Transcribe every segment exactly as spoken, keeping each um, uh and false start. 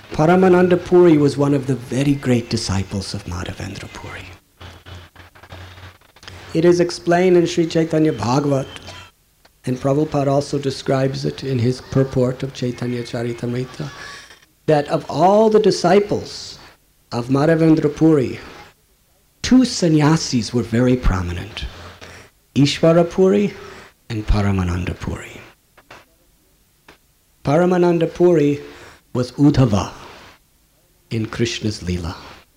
Paramananda Puri was one of the very great disciples of Madhavendra Puri. It is explained in Sri Chaitanya Bhagavat, and Prabhupada also describes it in his purport of Chaitanya Charitamrita, that of all the disciples of Madhavendra Puri, two sannyasis were very prominent, Ishvara Puri and Paramananda Puri. Paramananda Puri was Uddhava in Krishna's Leela.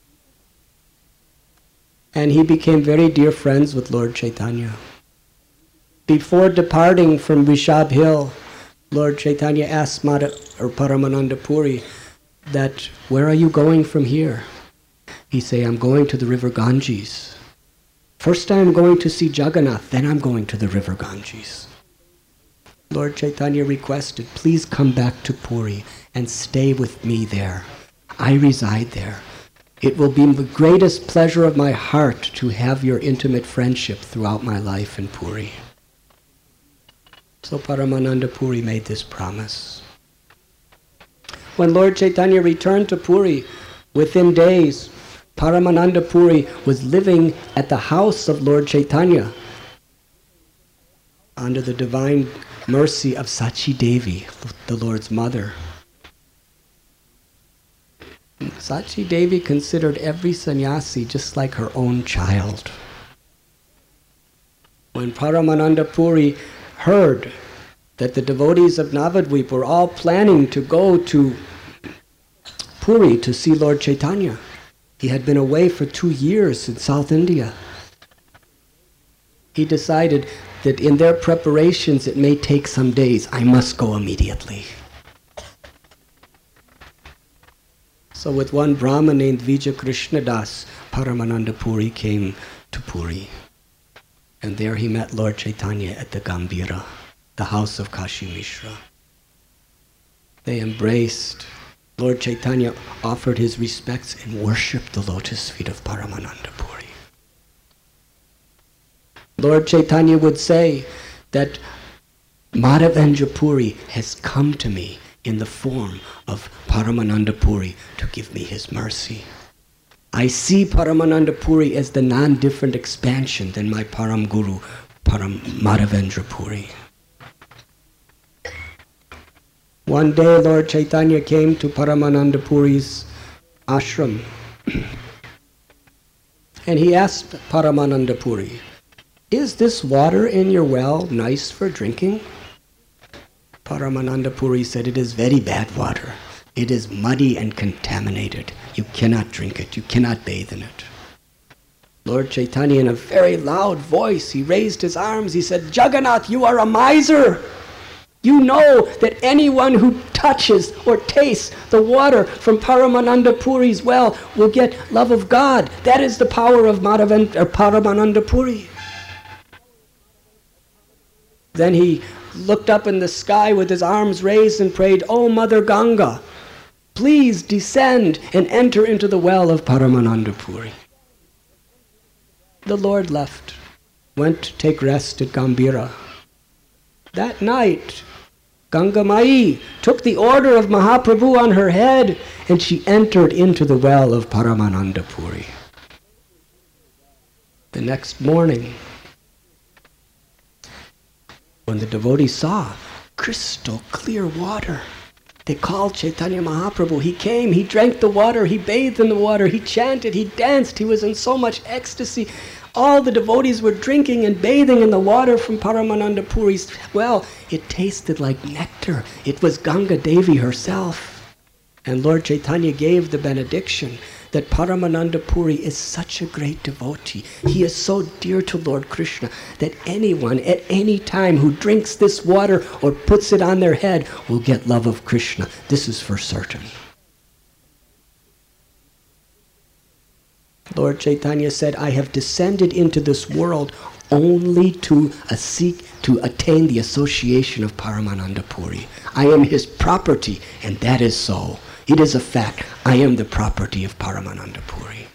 And he became very dear friends with Lord Chaitanya. Before departing from Rishabh Hill, Lord Chaitanya asked Madha, or Paramananda Puri that, where are you going from here? He said, I'm going to the river Ganges. First I'm going to see Jagannath, then I'm going to the river Ganges. Lord Chaitanya requested, please come back to Puri and stay with me there. I reside there. It will be the greatest pleasure of my heart to have your intimate friendship throughout my life in Puri. So Paramananda Puri made this promise. When Lord Chaitanya returned to Puri, within days, Paramananda Puri was living at the house of Lord Chaitanya under the divine mercy of Sachi Devi, the Lord's mother. Sachi Devi considered every sannyasi just like her own child. When Paramananda Puri heard that the devotees of Navadvip were all planning to go to Puri to see Lord Chaitanya, he had been away for two years in South India. He decided that in their preparations it may take some days. I must go immediately. So with one Brahmin named Vijay Krishnadas, Paramananda Puri came to Puri. And there he met Lord Chaitanya at the Gambhira, the house of Kashi Mishra. They embraced. Lord Chaitanya offered his respects and worshipped the lotus feet of Paramananda Puri. Lord Chaitanya would say that Madhavendra Puri has come to me in the form of Paramananda Puri to give me his mercy. I see Paramananda Puri as the non-different expansion than my Param Guru, Param Madhavendra Puri. One day Lord Chaitanya came to Paramananda Puri's ashram and he asked Paramananda Puri, is this water in your well nice for drinking? Paramananda Puri said, it is very bad water. It is muddy and contaminated. You cannot drink it. You cannot bathe in it. Lord Chaitanya, in a very loud voice, he raised his arms. He said, Jagannath, you are a miser. You know that anyone who touches or tastes the water from Paramananda Puri's well will get love of God. That is the power of Madhavendra, Paramananda Puri. Then he looked up in the sky with his arms raised and prayed, O Mother Ganga, please descend and enter into the well of Paramananda Puri. The Lord left, went to take rest at Gambhira. That night, Ganga Mai took the order of Mahaprabhu on her head and she entered into the well of Paramananda Puri. The next morning, when the devotees saw crystal clear water, they called Chaitanya Mahaprabhu. He came, he drank the water, he bathed in the water, he chanted, he danced, he was in so much ecstasy. All the devotees were drinking and bathing in the water from Paramananda Puri's well. It tasted like nectar. It was Ganga Devi herself. And Lord Chaitanya gave the benediction that Paramananda Puri is such a great devotee. He is so dear to Lord Krishna that anyone at any time who drinks this water or puts it on their head will get love of Krishna. This is for certain. Lord Chaitanya said, I have descended into this world only to uh, seek to attain the association of Paramananda Puri. I am his property, and that is so. It is a fact. I am the property of Paramananda Puri.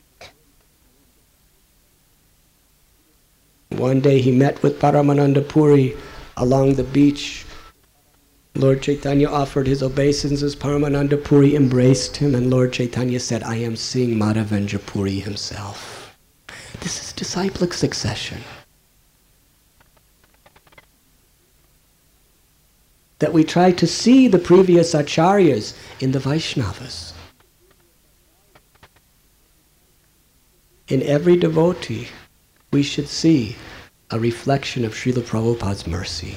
One day he met with Paramananda Puri along the beach Lord Chaitanya offered his obeisances. Paramananda Puri embraced him, and Lord Chaitanya said, I am seeing Madhavendra Puri himself. This is disciplic succession. That we try to see the previous acharyas in the Vaishnavas. In every devotee, we should see a reflection of Srila Prabhupada's mercy.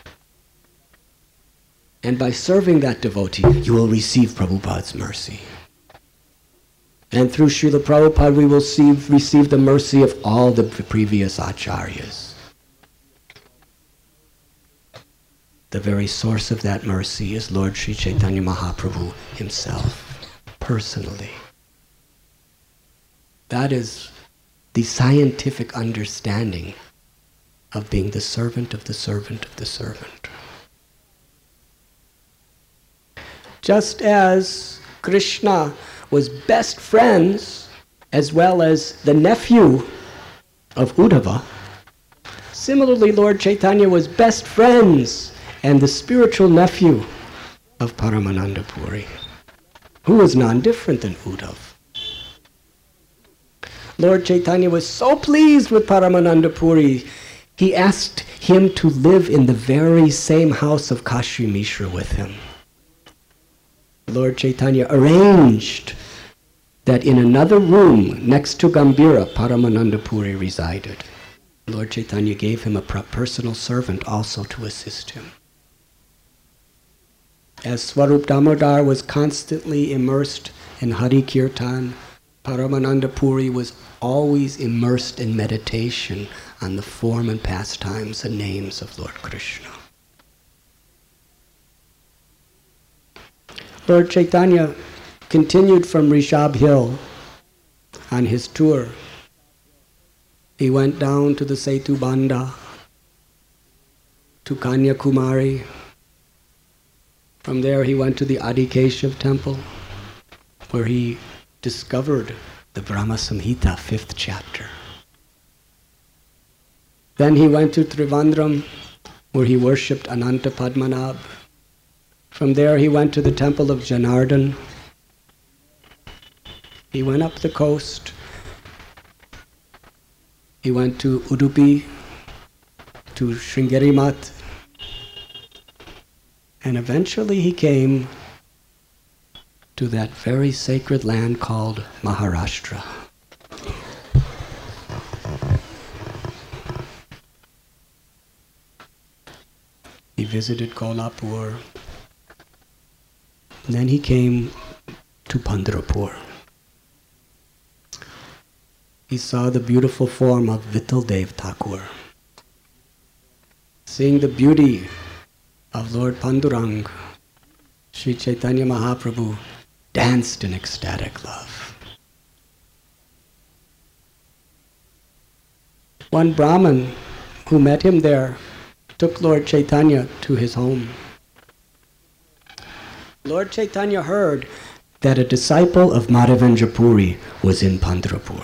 And by serving that devotee, you will receive Prabhupada's mercy. And through Srila Prabhupada, we will see, receive the mercy of all the previous acharyas. The very source of that mercy is Lord Sri Chaitanya Mahaprabhu himself, personally. That is the scientific understanding of being the servant of the servant of the servant. Just as Krishna was best friends as well as the nephew of Uddhava, similarly Lord Chaitanya was best friends and the spiritual nephew of Paramananda Puri, who was none different than Uddhav. Lord Chaitanya was so pleased with Paramananda Puri, he asked him to live in the very same house of Kashi Mishra with him. Lord Chaitanya arranged that in another room next to Gambhira, Paramananda Puri resided. Lord Chaitanya gave him a personal servant also to assist him. As Swarup Damodar was constantly immersed in Hari Kirtan, Paramananda Puri was always immersed in meditation on the form and pastimes and names of Lord Krishna. Lord Chaitanya continued from Rishabh Hill on his tour. He went down to the Setu Banda, to Kanyakumari. From there he went to the Adikeshav temple, where he discovered the Brahma Samhita, fifth chapter. Then he went to Trivandrum, where he worshipped Ananta Padmanabh. From there he went to the temple of Janardhan. He went up the coast. He went to Udupi, to Sringeri Math, and eventually he came to that very sacred land called Maharashtra. He visited Kolhapur. Then he came to Pandharpur. He saw the beautiful form of Vittal Dev Thakur. Seeing the beauty of Lord Pandurang, Sri Chaitanya Mahaprabhu danced in ecstatic love. One Brahmin who met him there took Lord Chaitanya to his home. Lord Chaitanya heard that a disciple of Madhavendra Puri was in Pandharpur.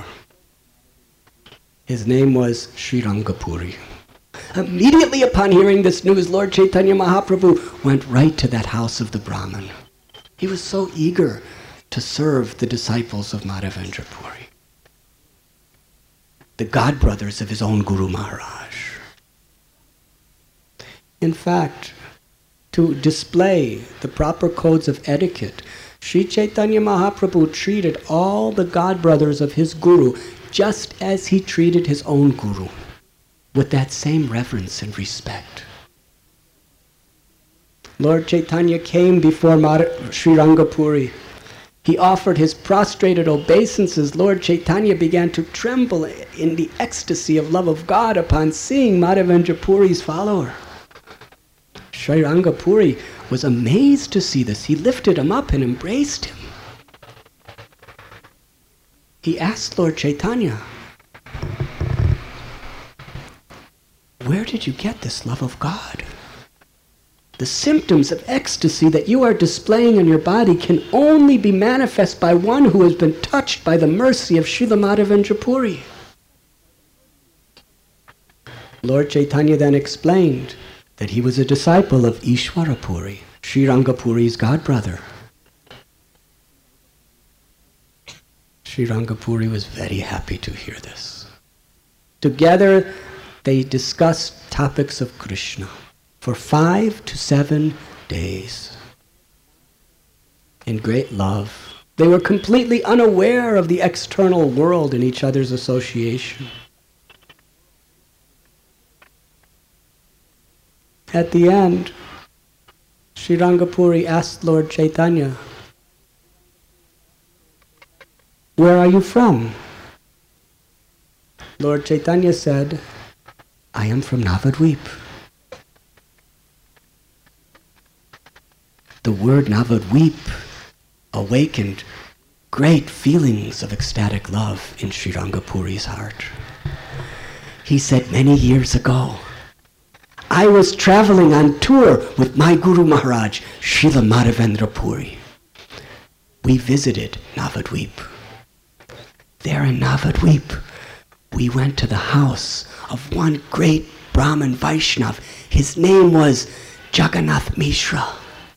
His name was Sri Rangapuri. Immediately upon hearing this news, Lord Chaitanya Mahaprabhu went right to that house of the Brahmin. He was so eager to serve the disciples of Madhavendra Puri, the godbrothers of his own Guru Maharaj. In fact, to display the proper codes of etiquette, Sri Chaitanya Mahaprabhu treated all the godbrothers of his Guru just as he treated his own Guru, with that same reverence and respect. Lord Chaitanya came before Sri Rangapuri. He offered his prostrated obeisances. Lord Chaitanya began to tremble in the ecstasy of love of God upon seeing Madhavendra Puri's follower. Sri Rangapuri was amazed to see this. He lifted him up and embraced him. He asked Lord Chaitanya, "Where did you get this love of God? The symptoms of ecstasy that you are displaying in your body can only be manifest by one who has been touched by the mercy of Srila Madhavendra Puri." Lord Chaitanya then explained that he was a disciple of Ishwarapuri, Sri Rangapuri's godbrother. Sri Rangapuri was very happy to hear this. Together, they discussed topics of Krishna for five to seven days in great love. They were completely unaware of the external world in each other's association. At the end, Sri Rangapuri asked Lord Chaitanya, "Where are you from?" Lord Chaitanya said, "I am from Navadvip." The word Navadvip awakened great feelings of ecstatic love in Sri Rangapuri's heart. He said, "Many years ago, I was traveling on tour with my Guru Maharaj, Srila Madhavendra Puri. We visited Navadvip. There in Navadvip, we went to the house of one great Brahmin Vaishnav. His name was Jagannath Mishra.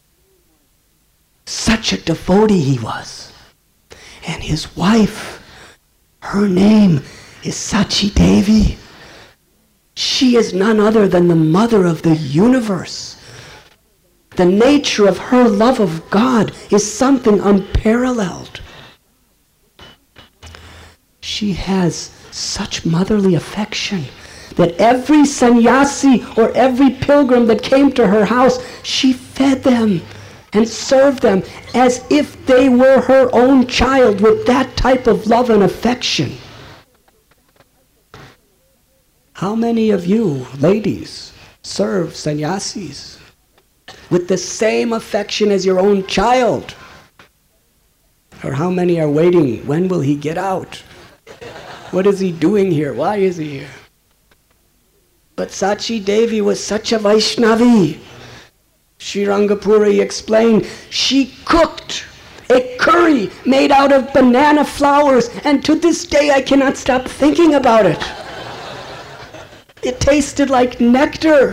Such a devotee he was. And his wife, her name is Sachi Devi. She is none other than the mother of the universe. The nature of her love of God is something unparalleled. She has such motherly affection that every sannyasi or every pilgrim that came to her house, she fed them and served them as if they were her own child, with that type of love and affection. How many of you, ladies, serve sannyasis with the same affection as your own child? Or how many are waiting, when will he get out? What is he doing here? Why is he here? But Sachi Devi was such a Vaishnavi. Sri Rangapuri explained, she cooked a curry made out of banana flowers, and to this day I cannot stop thinking about it. It tasted like nectar.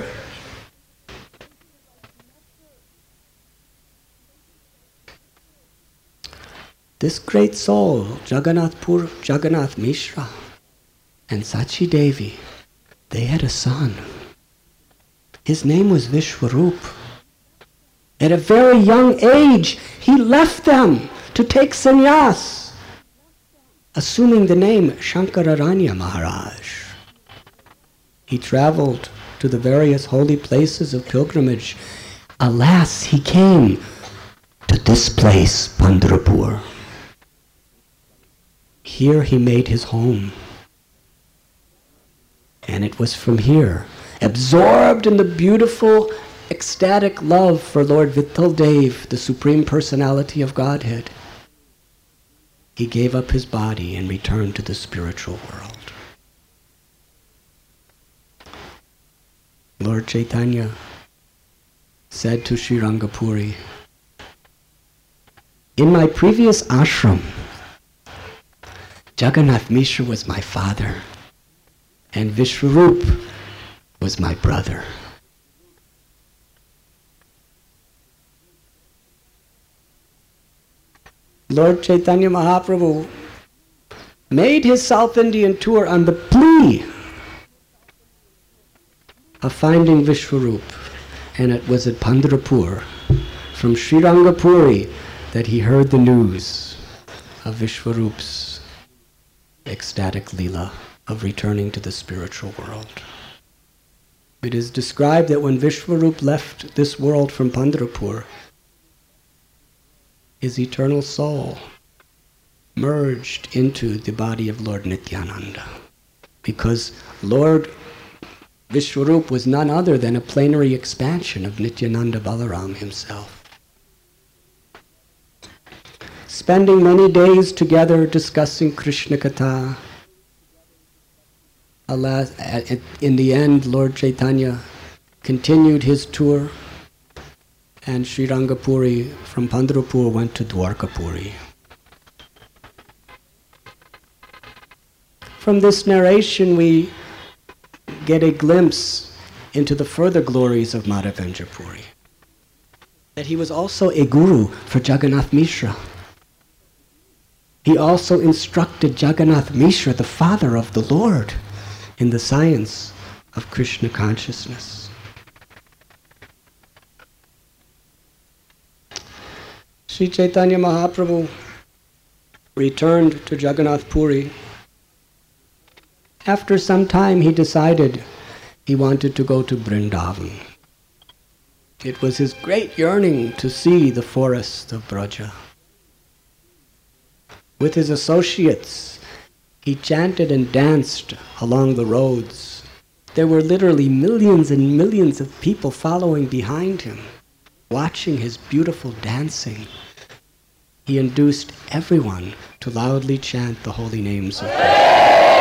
This great soul, Jagannath, Pur, Jagannath Mishra and Sachi Devi, they had a son. His name was Vishwarup. At a very young age, he left them to take sannyas, assuming the name Shankararanya Maharaj. He traveled to the various holy places of pilgrimage. Alas, he came to this place, Pandharpur. Here he made his home. And it was from here, absorbed in the beautiful, ecstatic love for Lord Vitthal Dev, the Supreme Personality of Godhead, he gave up his body and returned to the spiritual world. Lord Chaitanya said to Sri Rangapuri, in my previous ashram, Jagannath Mishra was my father, and Vishwarup was my brother. Lord Chaitanya Mahaprabhu made his South Indian tour on the plea of finding Vishwarup, and it was at Pandharpur, from Sri Rangapuri, that he heard the news of Vishwarup's ecstatic leela of returning to the spiritual world. It is described that when Vishwarup left this world from Pandharpur, his eternal soul merged into the body of Lord Nityananda, because Lord Vishwarup was none other than a plenary expansion of Nityananda Balaram himself. Spending many days together discussing Krishna Katha, alas, in the end, Lord Chaitanya continued his tour, and Sri Rangapuri from Pandharpur went to Dwarkapuri. From this narration, we get a glimpse into the further glories of Madhavendra Puri. That he was also a guru for Jagannath Mishra. He also instructed Jagannath Mishra, the father of the Lord, in the science of Krishna consciousness. Sri Chaitanya Mahaprabhu returned to Jagannath Puri. After some time he decided he wanted to go to Vrindavan. It was his great yearning to see the forests of Braja. With his associates, he chanted and danced along the roads. There were literally millions and millions of people following behind him, watching his beautiful dancing. He induced everyone to loudly chant the holy names of God.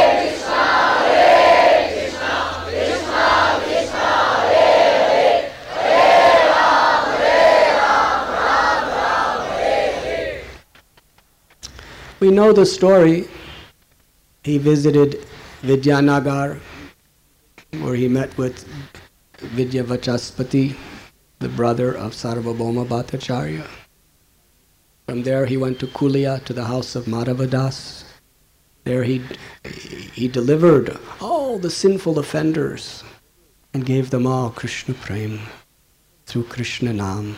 We know the story. He visited Vidyanagar, where he met with Vidyavachaspati, the brother of Sarvabhauma Bhattacharya. From there he went to Kulia, to the house of Madhavadas. There he, he delivered all the sinful offenders and gave them all Krishna Prem through Krishna Nam.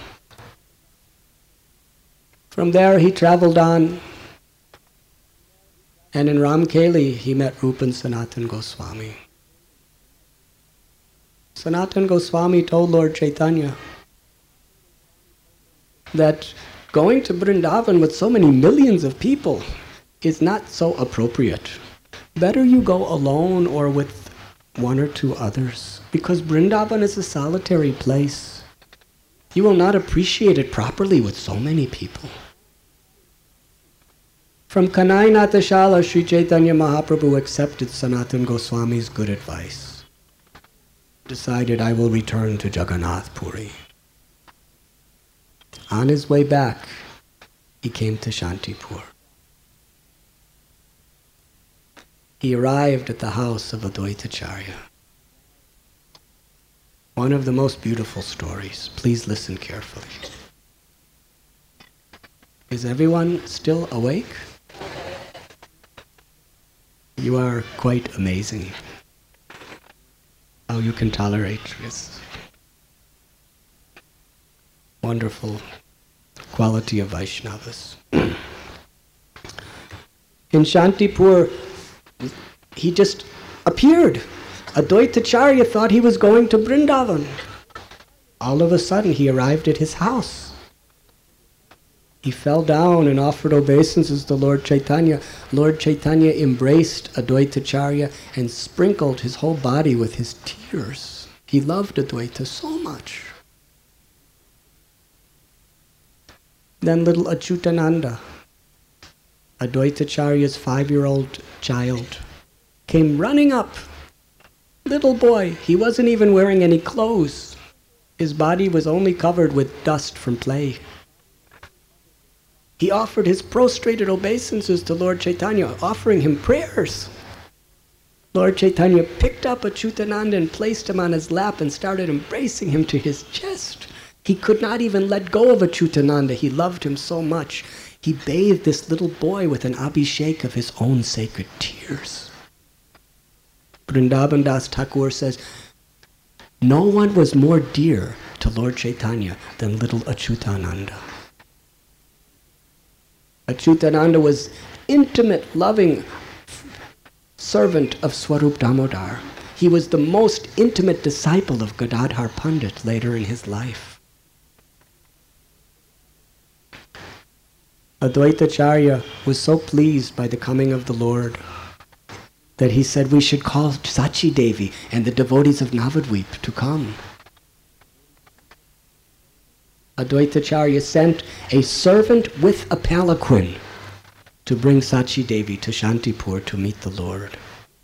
From there he traveled on, and in Ramkeli he met Rupan Sanatan Goswami. Sanatan Goswami told Lord Chaitanya that going to Vrindavan with so many millions of people is not so appropriate. Better you go alone or with one or two others, because Vrindavan is a solitary place. You will not appreciate it properly with so many people. From Kanai Natashala, Sri Chaitanya Mahaprabhu accepted Sanatan Goswami's good advice. Decided, I will return to Jagannath Puri. On his way back, he came to Shantipur. He arrived at the house of Advaitacharya. One of the most beautiful stories. Please listen carefully. Is everyone still awake? You are quite amazing how you can tolerate this wonderful quality of Vaishnavas. In Shantipur, he just appeared. Advaitacharya thought he was going to Vrindavan. All of a sudden, he arrived at his house. He fell down and offered obeisances to Lord Chaitanya. Lord Chaitanya embraced Advaitacharya and sprinkled his whole body with his tears. He loved Advaita so much. Then little Achyutananda, Advaitacharya's five-year-old child, came running up. Little boy, he wasn't even wearing any clothes. His body was only covered with dust from play. He offered his prostrated obeisances to Lord Chaitanya, offering him prayers. Lord Chaitanya picked up Achyutananda and placed him on his lap and started embracing him to his chest. He could not even let go of Achyutananda. He loved him so much. He bathed this little boy with an abhishek of his own sacred tears. Vrindavan Das Thakur says, no one was more dear to Lord Chaitanya than little Achyutananda. Achyutananda was intimate, loving servant of Swarup Damodar. He was the most intimate disciple of Gadadhar Pandit later in his life. Advaitacharya was so pleased by the coming of the Lord that he said we should call Sachi Devi and the devotees of Navadvip to come. Advaitacharya sent a servant with a palanquin to bring Sachi Devi to Shantipur to meet the Lord.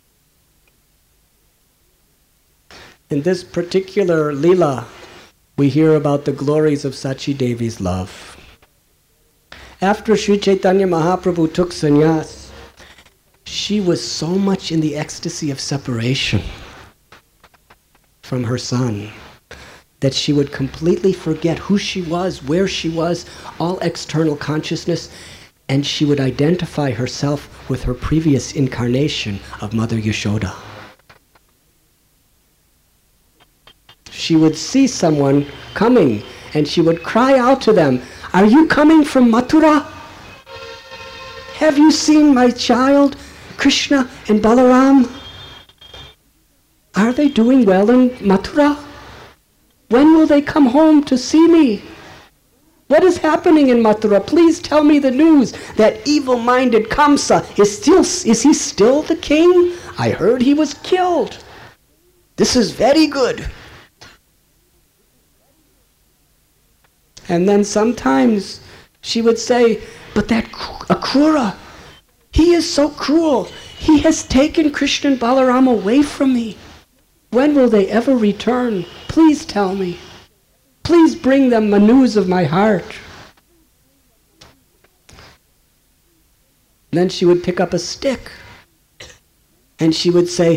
In this particular Leela, we hear about the glories of Sachi Devi's love. After Sri Chaitanya Mahaprabhu took sannyas, she was so much in the ecstasy of separation from her son, that she would completely forget who she was, where she was, all external consciousness, and she would identify herself with her previous incarnation of Mother Yashoda. She would see someone coming, and she would cry out to them, "Are you coming from Mathura? Have you seen my child, Krishna and Balaram? Are they doing well in Mathura? When will they come home to see me? What is happening in Mathura? Please tell me the news. That evil-minded Kamsa, is still, is he still the king? I heard he was killed. This is very good." And then sometimes she would say, "But that Akrura, he is so cruel. He has taken Krishna and Balaram away from me. When will they ever return? Please tell me. Please bring them the news of my heart." Then she would pick up a stick and she would say,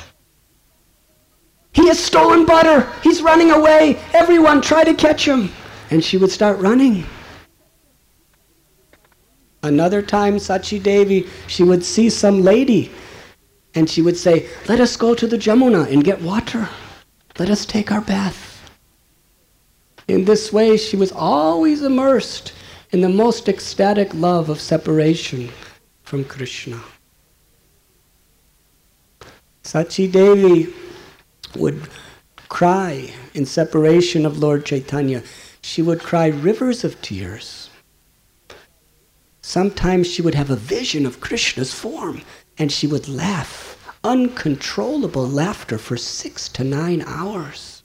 "He has stolen butter. He's running away. Everyone try to catch him." And she would start running. Another time, Sachi Devi, she would see some lady and she would say, "Let us go to the Jamuna and get water. Let us take our bath." In this way, she was always immersed in the most ecstatic love of separation from Krishna. Sachi Devi would cry in separation of Lord Chaitanya. She would cry rivers of tears. Sometimes she would have a vision of Krishna's form, and she would laugh, uncontrollable laughter for six to nine hours.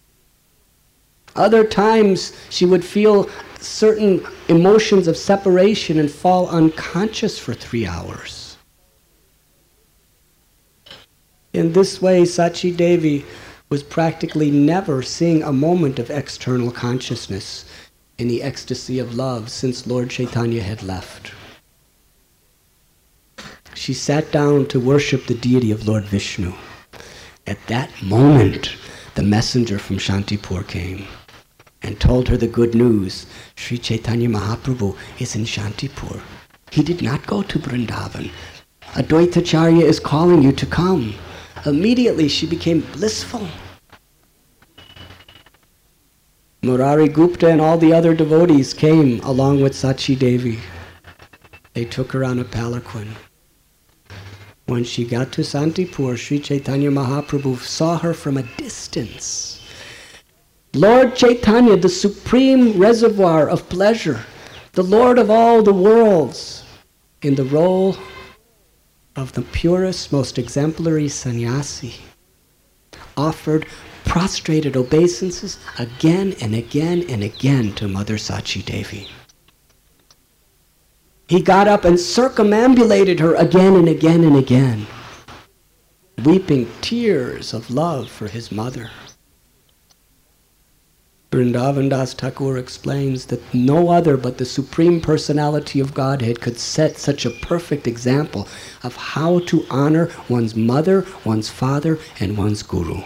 Other times she would feel certain emotions of separation and fall unconscious for three hours. In this way, Sachi Devi was practically never seeing a moment of external consciousness in the ecstasy of love since Lord Chaitanya had left. She sat down to worship the deity of Lord Vishnu. At that moment, the messenger from Shantipur came and told her the good news. Sri Chaitanya Mahaprabhu is in Shantipur. He did not go to Vrindavan. Advaitacharya is calling you to come. Immediately she became blissful. Murari Gupta and all the other devotees came along with Sachi Devi. They took her on a palanquin. When she got to Shantipur, Sri Chaitanya Mahaprabhu saw her from a distance. Lord Chaitanya, the supreme reservoir of pleasure, the Lord of all the worlds, in the role of the purest, most exemplary sannyasi, offered prostrated obeisances again and again and again to Mother Sachi Devi. He got up and circumambulated her again and again and again, weeping tears of love for his mother. Vrindavan Das Thakur explains that no other but the Supreme Personality of Godhead could set such a perfect example of how to honor one's mother, one's father, and one's guru.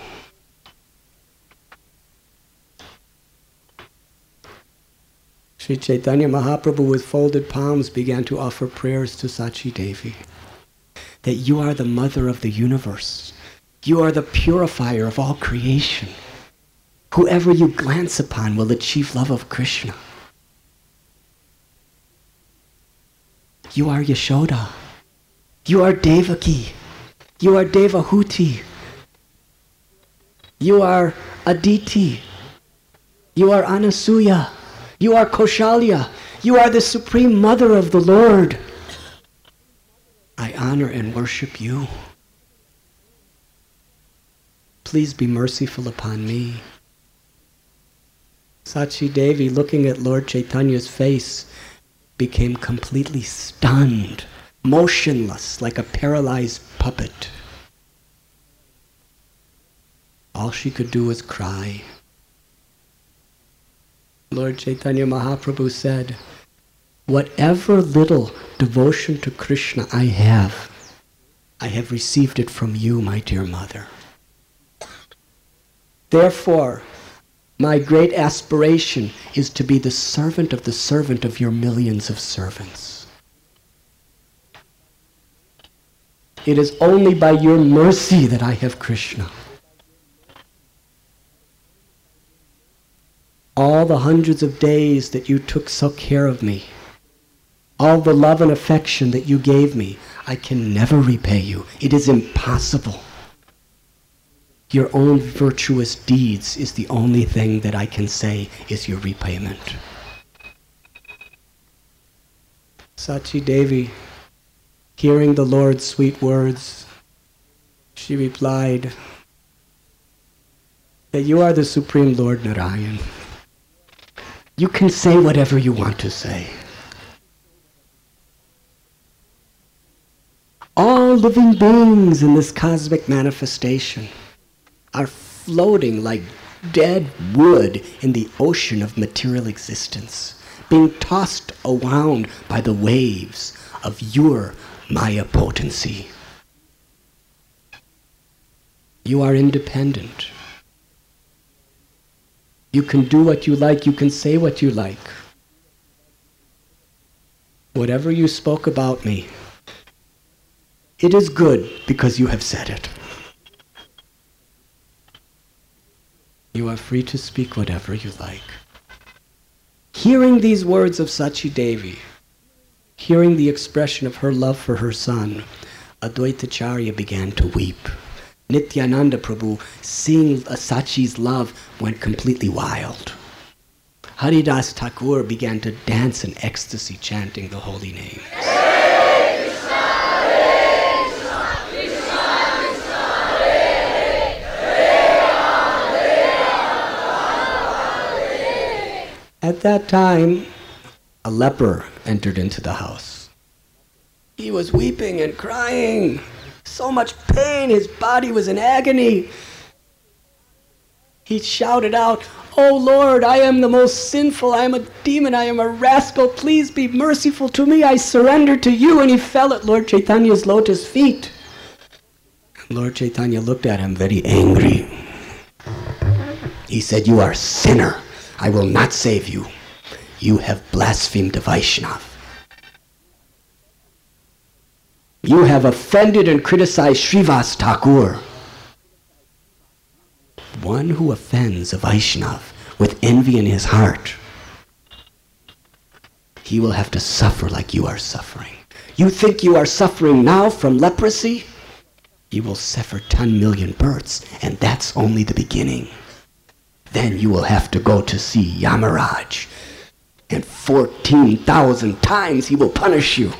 Sri Chaitanya Mahaprabhu with folded palms began to offer prayers to Sachi Devi, that you are the mother of the universe. You are the purifier of all creation. Whoever you glance upon will achieve love of Krishna. You are Yashoda. You are Devaki. You are Devahuti. You are Aditi. You are Anasuya. You are Kaushalya. You are the Supreme Mother of the Lord. I honor and worship you. Please be merciful upon me. Sachi Devi, looking at Lord Chaitanya's face, became completely stunned, motionless, like a paralyzed puppet. All she could do was cry. Lord Chaitanya Mahaprabhu said, whatever little devotion to Krishna I have, I have received it from you, my dear mother. Therefore, my great aspiration is to be the servant of the servant of your millions of servants. It is only by your mercy that I have Krishna. All the hundreds of days that you took so care of me, all the love and affection that you gave me, I can never repay you. It is impossible. Your own virtuous deeds is the only thing that I can say is your repayment. Sachi Devi, hearing the Lord's sweet words, she replied that you are the Supreme Lord Narayan. You can say whatever you want to say. All living beings in this cosmic manifestation are floating like dead wood in the ocean of material existence, being tossed around by the waves of your Maya potency. You are independent. You can do what you like, you can say what you like. Whatever you spoke about me, it is good because you have said it. You are free to speak whatever you like. Hearing these words of Sachi Devi, hearing the expression of her love for her son, Advaitacharya began to weep. Nityananda Prabhu, seeing Sachi's love, went completely wild. Haridas Thakur began to dance in ecstasy, chanting the holy name. At that time, a leper entered into the house. He was weeping and crying. So much pain, his body was in agony. He shouted out, "Oh Lord, I am the most sinful, I am a demon, I am a rascal, please be merciful to me, I surrender to you." And he fell at Lord Chaitanya's lotus feet. Lord Chaitanya looked at him very angry. He said, "You are a sinner. I will not save you. You have blasphemed the Vaishnava. You have offended and criticized Srivas Thakur." One who offends a Vaishnava with envy in his heart, he will have to suffer like you are suffering. You think you are suffering now from leprosy? You will suffer ten million births, and that's only the beginning. Then you will have to go to see Yamaraj, and fourteen thousand times he will punish you.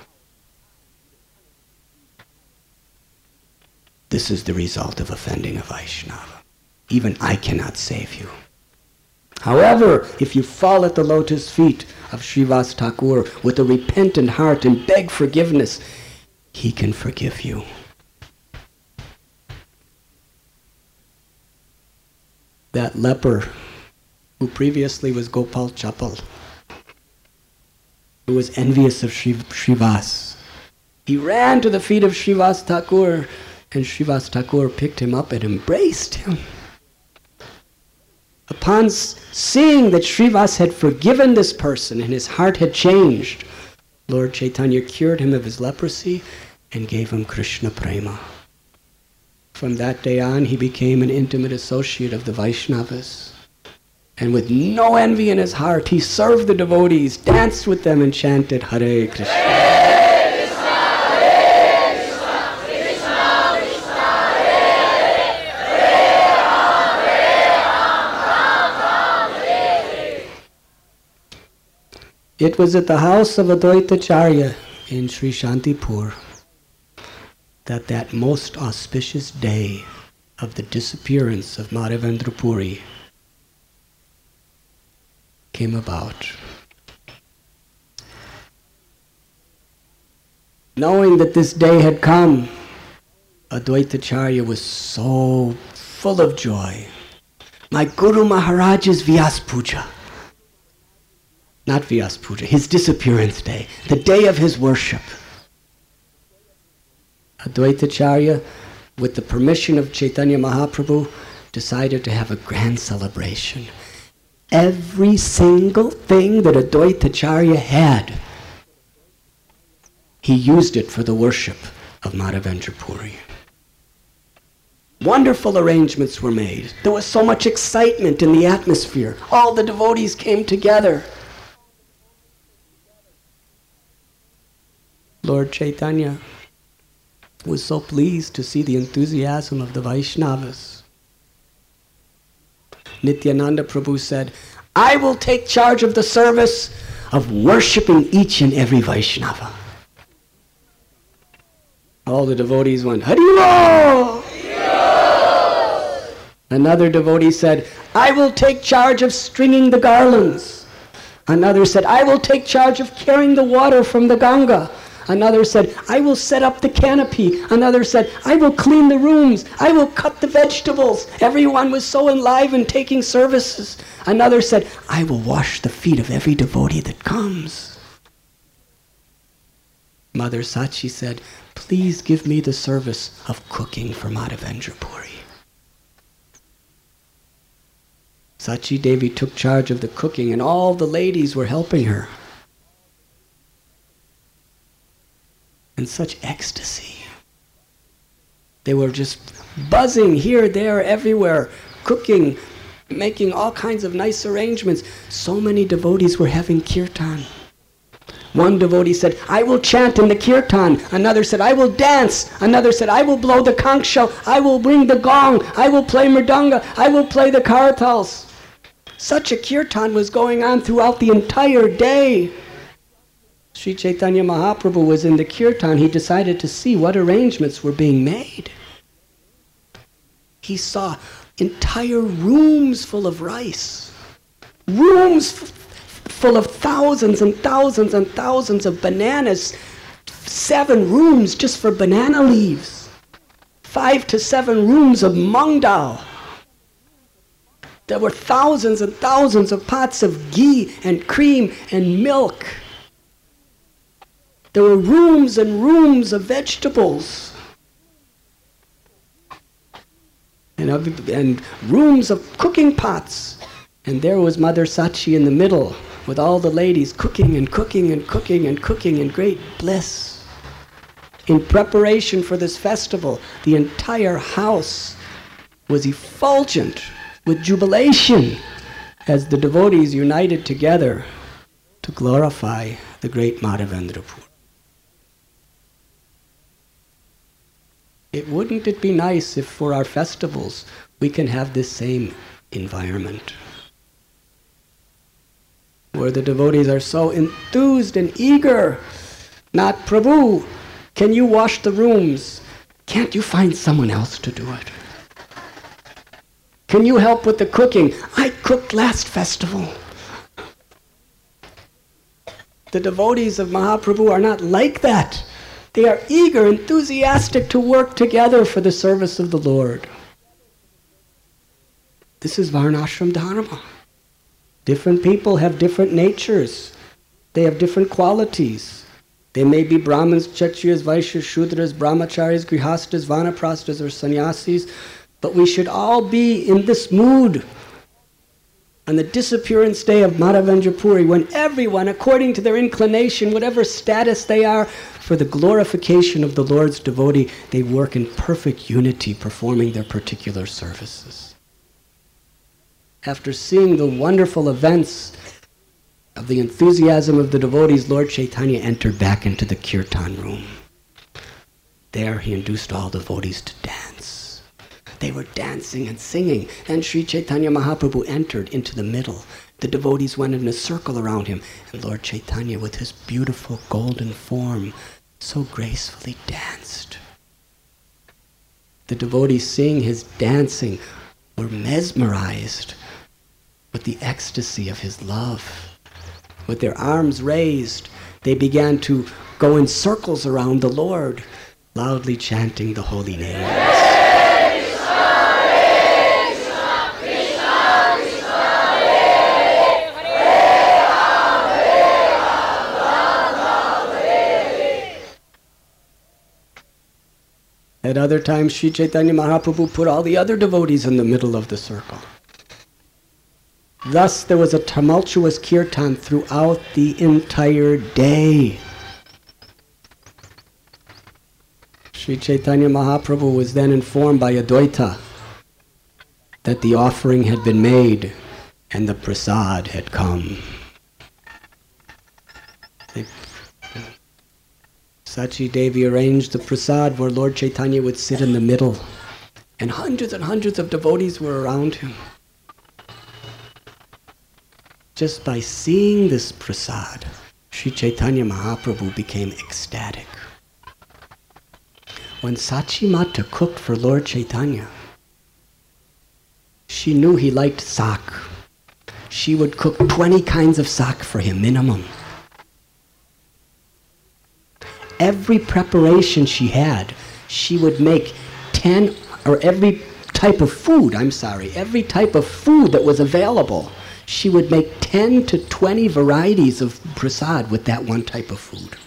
This is the result of offending a Vaishnava. Even I cannot save you. However, if you fall at the lotus feet of Srivas Thakur with a repentant heart and beg forgiveness, he can forgive you. That leper who previously was Gopal Chapal, who was envious of Srivas, he ran to the feet of Srivas Thakur, and Srivas Thakur picked him up and embraced him. Upon seeing that Srivas had forgiven this person and his heart had changed, Lord Chaitanya cured him of his leprosy and gave him Krishna Prema. From that day on, he became an intimate associate of the Vaishnavas. And with no envy in his heart, he served the devotees, danced with them, and chanted Hare Krishna. Hare Krishna, Hare Krishna, Krishna Krishna, Hare Hare, Hare Ram, Ram Ram, Hare Hare. It was at the house of Advaitacharya in Sri Shantipur that that most auspicious day of the disappearance of Madhavendra Puri came about. Knowing that this day had come, Advaitacharya was so full of joy. My Guru Maharaj's Vyas Puja, not Vyas Puja, his disappearance day, the day of his worship. Advaitacharya, with the permission of Chaitanya Mahaprabhu, decided to have a grand celebration. Every single thing that Advaitacharya had, he used it for the worship of Madhavendra Puri. Wonderful arrangements were made. There was so much excitement in the atmosphere. All the devotees came together. Lord Chaitanya was so pleased to see the enthusiasm of the Vaishnavas. Nityananda Prabhu said, I will take charge of the service of worshipping each and every Vaishnava. All the devotees went, Haribol! Another devotee said, I will take charge of stringing the garlands. Another said, I will take charge of carrying the water from the Ganga. Another said, I will set up the canopy. Another said, I will clean the rooms. I will cut the vegetables. Everyone was so enlivened taking services. Another said, I will wash the feet of every devotee that comes. Mother Sachi said, please give me the service of cooking for Madhavendra Puri. Sachi Devi took charge of the cooking and all the ladies were helping her. And such ecstasy. They were just buzzing here, there, everywhere, cooking, making all kinds of nice arrangements. So many devotees were having kirtan. One devotee said, I will chant in the kirtan. Another said, I will dance. Another said, I will blow the conch shell. I will bring the gong. I will play mridanga. I will play the karatals. Such a kirtan was going on throughout the entire day. Sri Chaitanya Mahaprabhu was in the kirtan. He decided to see what arrangements were being made. He saw entire rooms full of rice. Rooms f- full of thousands and thousands and thousands of bananas. Seven rooms just for banana leaves. Five to seven rooms of mung dal. There were thousands and thousands of pots of ghee and cream and milk. There were rooms and rooms of vegetables. And, of, and rooms of cooking pots. And there was Mother Sachi in the middle with all the ladies cooking and cooking and cooking and cooking in great bliss. In preparation for this festival, the entire house was effulgent with jubilation as the devotees united together to glorify the great Madhavendra Puri. It wouldn't it be nice if for our festivals we can have this same environment where the devotees are so enthused and eager. Not, Prabhu, can you wash the rooms? Can't you find someone else to do it? Can you help with the cooking? I cooked last festival. The devotees of Mahaprabhu are not like that. They are eager, enthusiastic to work together for the service of the Lord. This is Varnashram Dharma. Different people have different natures. They have different qualities. They may be Brahmins, Kshatriyas, Vaishyas, Shudras, Brahmacharis, Grihastas, Vanaprasthas, or Sannyasis, but we should all be in this mood on the disappearance day of Madhavendra Puri, when everyone, according to their inclination, whatever status they are, for the glorification of the Lord's devotee, they work in perfect unity, performing their particular services. After seeing the wonderful events of the enthusiasm of the devotees, Lord Chaitanya entered back into the kirtan room. There he induced all devotees to dance. They were dancing and singing. Then Sri Chaitanya Mahaprabhu entered into the middle. The devotees went in a circle around him, and Lord Chaitanya, with his beautiful golden form, so gracefully danced. The devotees, seeing his dancing, were mesmerized with the ecstasy of his love. With their arms raised, they began to go in circles around the Lord, loudly chanting the holy names. At other times, Sri Chaitanya Mahaprabhu put all the other devotees in the middle of the circle. Thus, there was a tumultuous kirtan throughout the entire day. Sri Chaitanya Mahaprabhu was then informed by Advaita that the offering had been made and the prasad had come. They, Sachi Devi arranged the prasad where Lord Chaitanya would sit in the middle, and hundreds and hundreds of devotees were around him. Just by seeing this prasad, Sri Chaitanya Mahaprabhu became ecstatic. When Sachi Mata cooked for Lord Chaitanya, she knew he liked sak. She would cook twenty kinds of sak for him, minimum. Every preparation she had, she would make ten, or every type of food, I'm sorry, every type of food that was available, she would make ten to twenty varieties of prasad with that one type of food.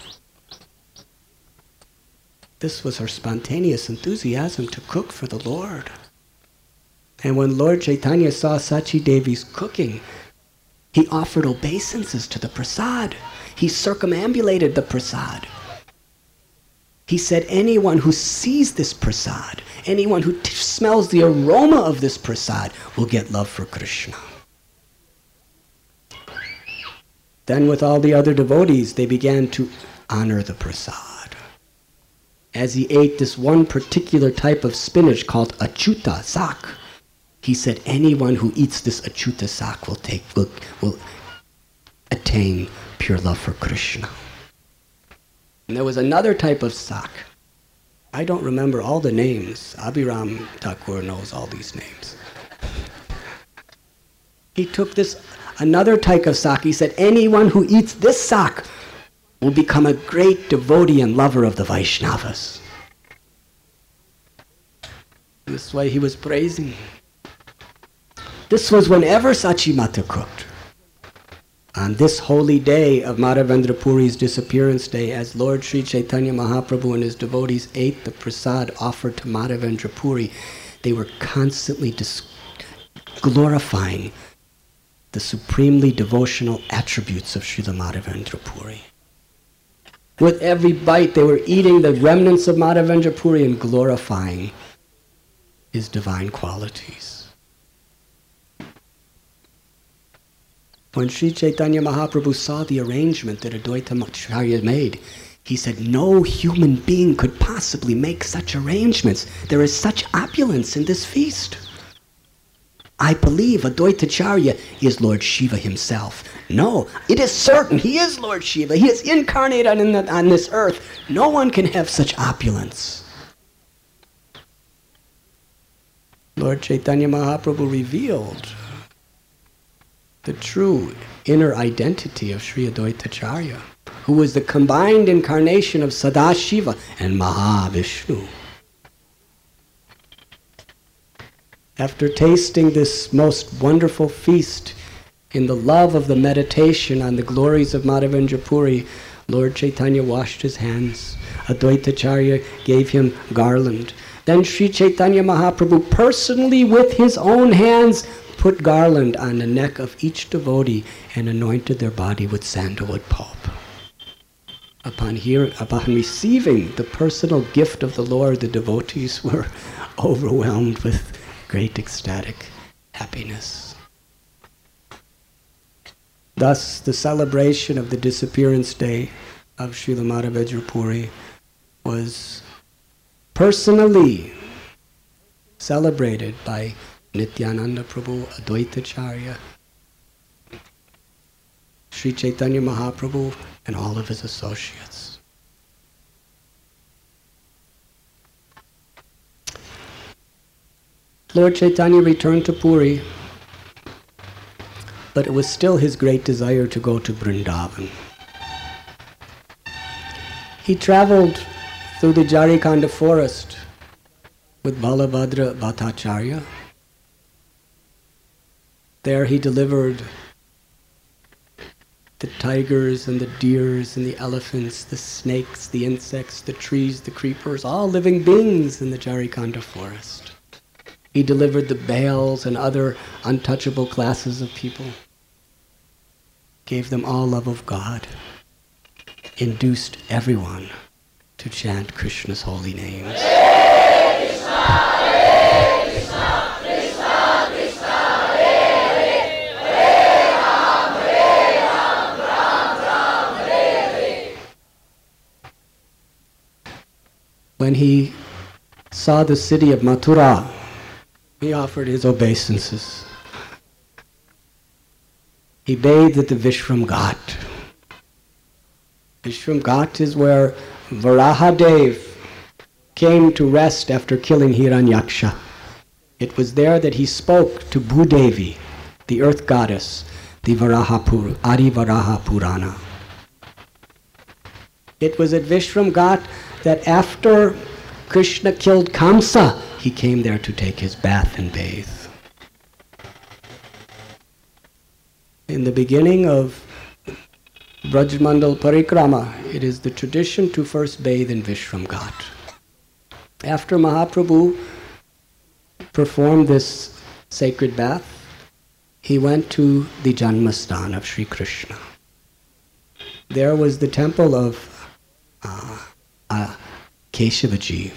This was her spontaneous enthusiasm to cook for the Lord. And when Lord Chaitanya saw Sachi Devi's cooking, he offered obeisances to the prasad. He circumambulated the prasad. He said, anyone who sees this prasad, anyone who t- smells the aroma of this prasad will get love for Krishna. Then with all the other devotees, they began to honor the prasad. As he ate this one particular type of spinach called achuta sak, he said, anyone who eats this achuta sak will, take, will, will attain pure love for Krishna. And there was another type of sak. I don't remember all the names. Abhiram Thakur knows all these names. He took this, another type of sak. He said, anyone who eats this sak will become a great devotee and lover of the Vaishnavas. This way he was praising. This was whenever Sachi Mata cooked. On this holy day of Madhavendra Puri's disappearance day, as Lord Sri Chaitanya Mahaprabhu and his devotees ate the prasad offered to Madhavendra Puri, they were constantly dis- glorifying the supremely devotional attributes of Srila Madhavendra Puri. With every bite, they were eating the remnants of Madhavendra Puri and glorifying his divine qualities. When Sri Chaitanya Mahaprabhu saw the arrangement that Advaita Acharya made, he said, no human being could possibly make such arrangements. There is such opulence in this feast. I believe Advaita Acharya is Lord Shiva himself. No, it is certain he is Lord Shiva. He is incarnated on, the, on this earth. No one can have such opulence. Lord Chaitanya Mahaprabhu revealed the true inner identity of Sri Advaita Acharya, who was the combined incarnation of Sadashiva and Mahavishnu. After tasting this most wonderful feast in the love of the meditation on the glories of Madhavendra Puri, Lord Chaitanya washed his hands. Advaita Acharya gave him garland. Then Sri Chaitanya Mahaprabhu personally with his own hands put garland on the neck of each devotee and anointed their body with sandalwood pulp. Upon, hear, upon receiving the personal gift of the Lord, the devotees were overwhelmed with great ecstatic happiness. Thus, the celebration of the disappearance day of Srila Madhavendra Puri was personally celebrated by Nityananda Prabhu, Advaita Acharya, Sri Chaitanya Mahaprabhu, and all of his associates. Lord Chaitanya returned to Puri, but it was still his great desire to go to Vrindavan. He traveled through the Jarikhanda forest with Balabhadra Bhattacharya. There he delivered The tigers and the deers and the elephants, the snakes, the insects, the trees, the creepers, all living beings in the Jharikanda forest. He delivered the Baals and other untouchable classes of people. Gave them all love of God. Induced everyone to chant Krishna's holy names. When he saw the city of Mathura, he offered his obeisances. He bathed at the Vishram Ghat. Vishram Ghat is where Varahadev came to rest after killing Hiranyaksha. It was there that he spoke to Bhudevi, the earth goddess, the Varahapur, Adi Varaha Purana. It was at Vishram Ghat that after Krishna killed Kamsa, he came there to take his bath and bathe. In the beginning of Brajmandal Parikrama, it is the tradition to first bathe in Vishram Ghat. After Mahaprabhu performed this sacred bath, he went to the Janmasthana of Sri Krishna. There was the temple of uh, uh, Keshavaji.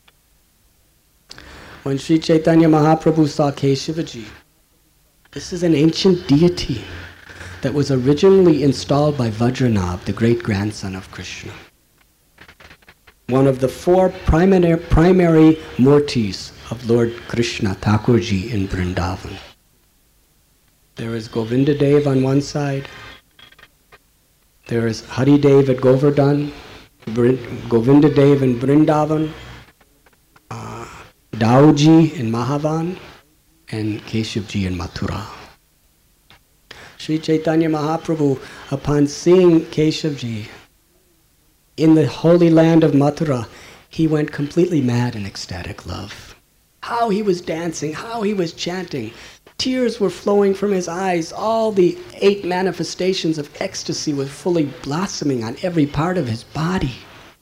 When Sri Chaitanya Mahaprabhu saw Keshavaji, this is an ancient deity that was originally installed by Vajranabh, the great-grandson of Krishna. One of the four primary, primary murtis of Lord Krishna, Thakurji in Vrindavan. There is Govindadev on one side, there is Haridev at Govardhan, Govindadev in Vrindavan, uh, Dauji in Mahavan, and Keshavji in Mathura. Sri Chaitanya Mahaprabhu, upon seeing Keshavji in the holy land of Mathura, he went completely mad in ecstatic love. How he was dancing, how he was chanting. Tears were flowing from his eyes. All the eight manifestations of ecstasy were fully blossoming on every part of his body.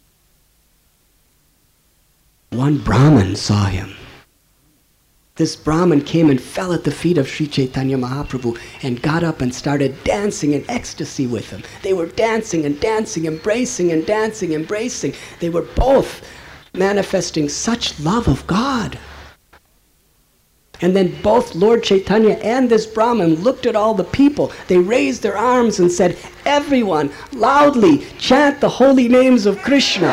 One Brahmin saw him. This Brahmin came and fell at the feet of Sri Chaitanya Mahaprabhu and got up and started dancing in ecstasy with him. They were dancing and dancing, embracing and dancing, embracing. They were both manifesting such love of God. And then both Lord Chaitanya and this Brahmin looked at all the people. They raised their arms and said, "Everyone, loudly chant the holy names of Krishna."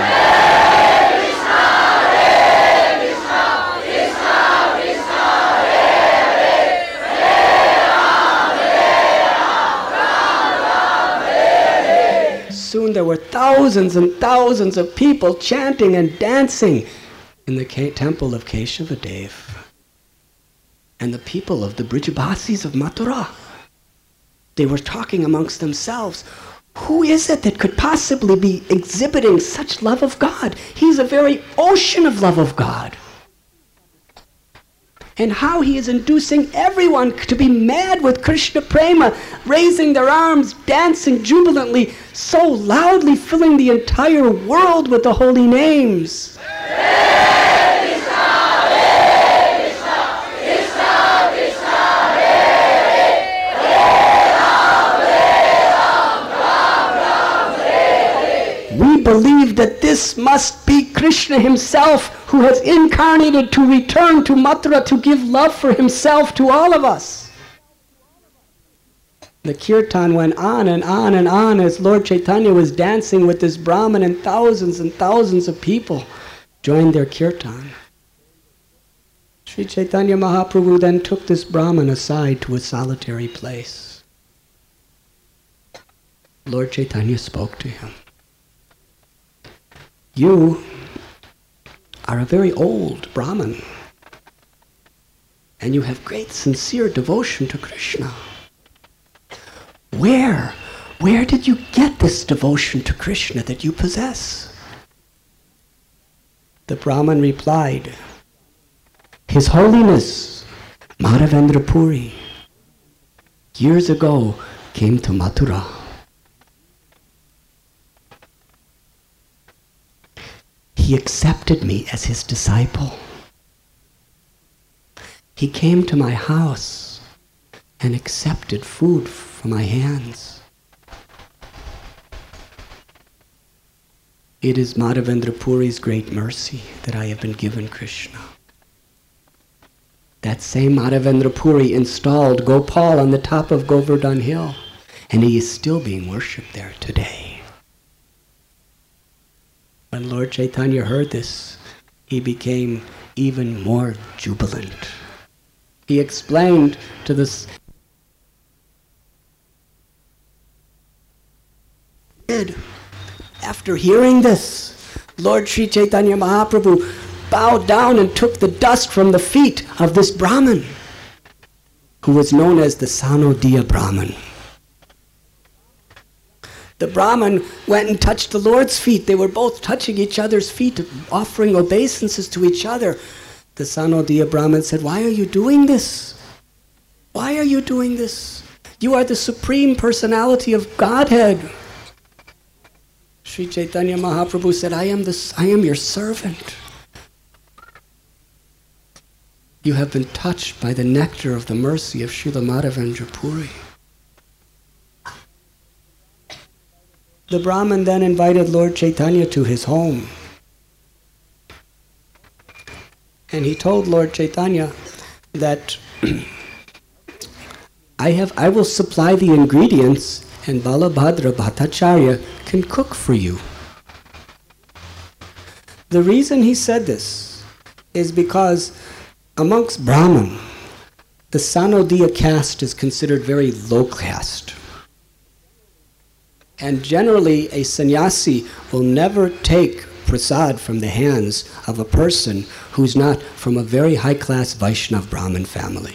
Soon there were thousands and thousands of people chanting and dancing in the temple of Keshavadev. And the people of the Brijabasis of Mathura, they were talking amongst themselves, who is it that could possibly be exhibiting such love of God? He's a very ocean of love of God. And how he is inducing everyone to be mad with Krishna Prema, raising their arms, dancing jubilantly, so loudly filling the entire world with the holy names. We believe that this must be Krishna himself, who has incarnated to return to Mathura to give love for himself to all of us. The kirtan went on and on and on as Lord Chaitanya was dancing with this Brahmin, and thousands and thousands of people joined their kirtan. Sri Chaitanya Mahaprabhu then took this Brahmin aside to a solitary place. Lord Chaitanya spoke to him. You are a very old Brahmin, and you have great sincere devotion to Krishna. Where, where did you get this devotion to Krishna that you possess? The Brahmin replied, His Holiness Madhavendra Puri years ago came to Mathura he accepted me as his disciple. He came to my house and accepted food from my hands. It is Madhavendra Puri's great mercy that I have been given Krishna. That same Madhavendra Puri installed Gopal on the top of Govardhan Hill, and he is still being worshipped there today. When Lord Chaitanya heard this, he became even more jubilant. He explained to this after hearing this, Lord Sri Chaitanya Mahaprabhu bowed down and took the dust from the feet of this Brahmin, who was known as the Sanodiya Brahmin. The Brahmin went and touched the Lord's feet. They were both touching each other's feet, offering obeisances to each other. The Sanodiya Brahmin said, "Why are you doing this? Why are you doing this? You are the Supreme Personality of Godhead." Sri Chaitanya Mahaprabhu said, I am, this, I am your servant. You have been touched by the nectar of the mercy of Srila Madhavendra Puri. The Brahmin then invited Lord Chaitanya to his home. And he told Lord Chaitanya that I have, I will supply the ingredients and Balabhadra Bhattacharya can cook for you. The reason he said this is because amongst Brahman, the Sanodiya caste is considered very low caste. And generally a sannyasi will never take prasad from the hands of a person who's not from a very high-class Vaishnav Brahmin family.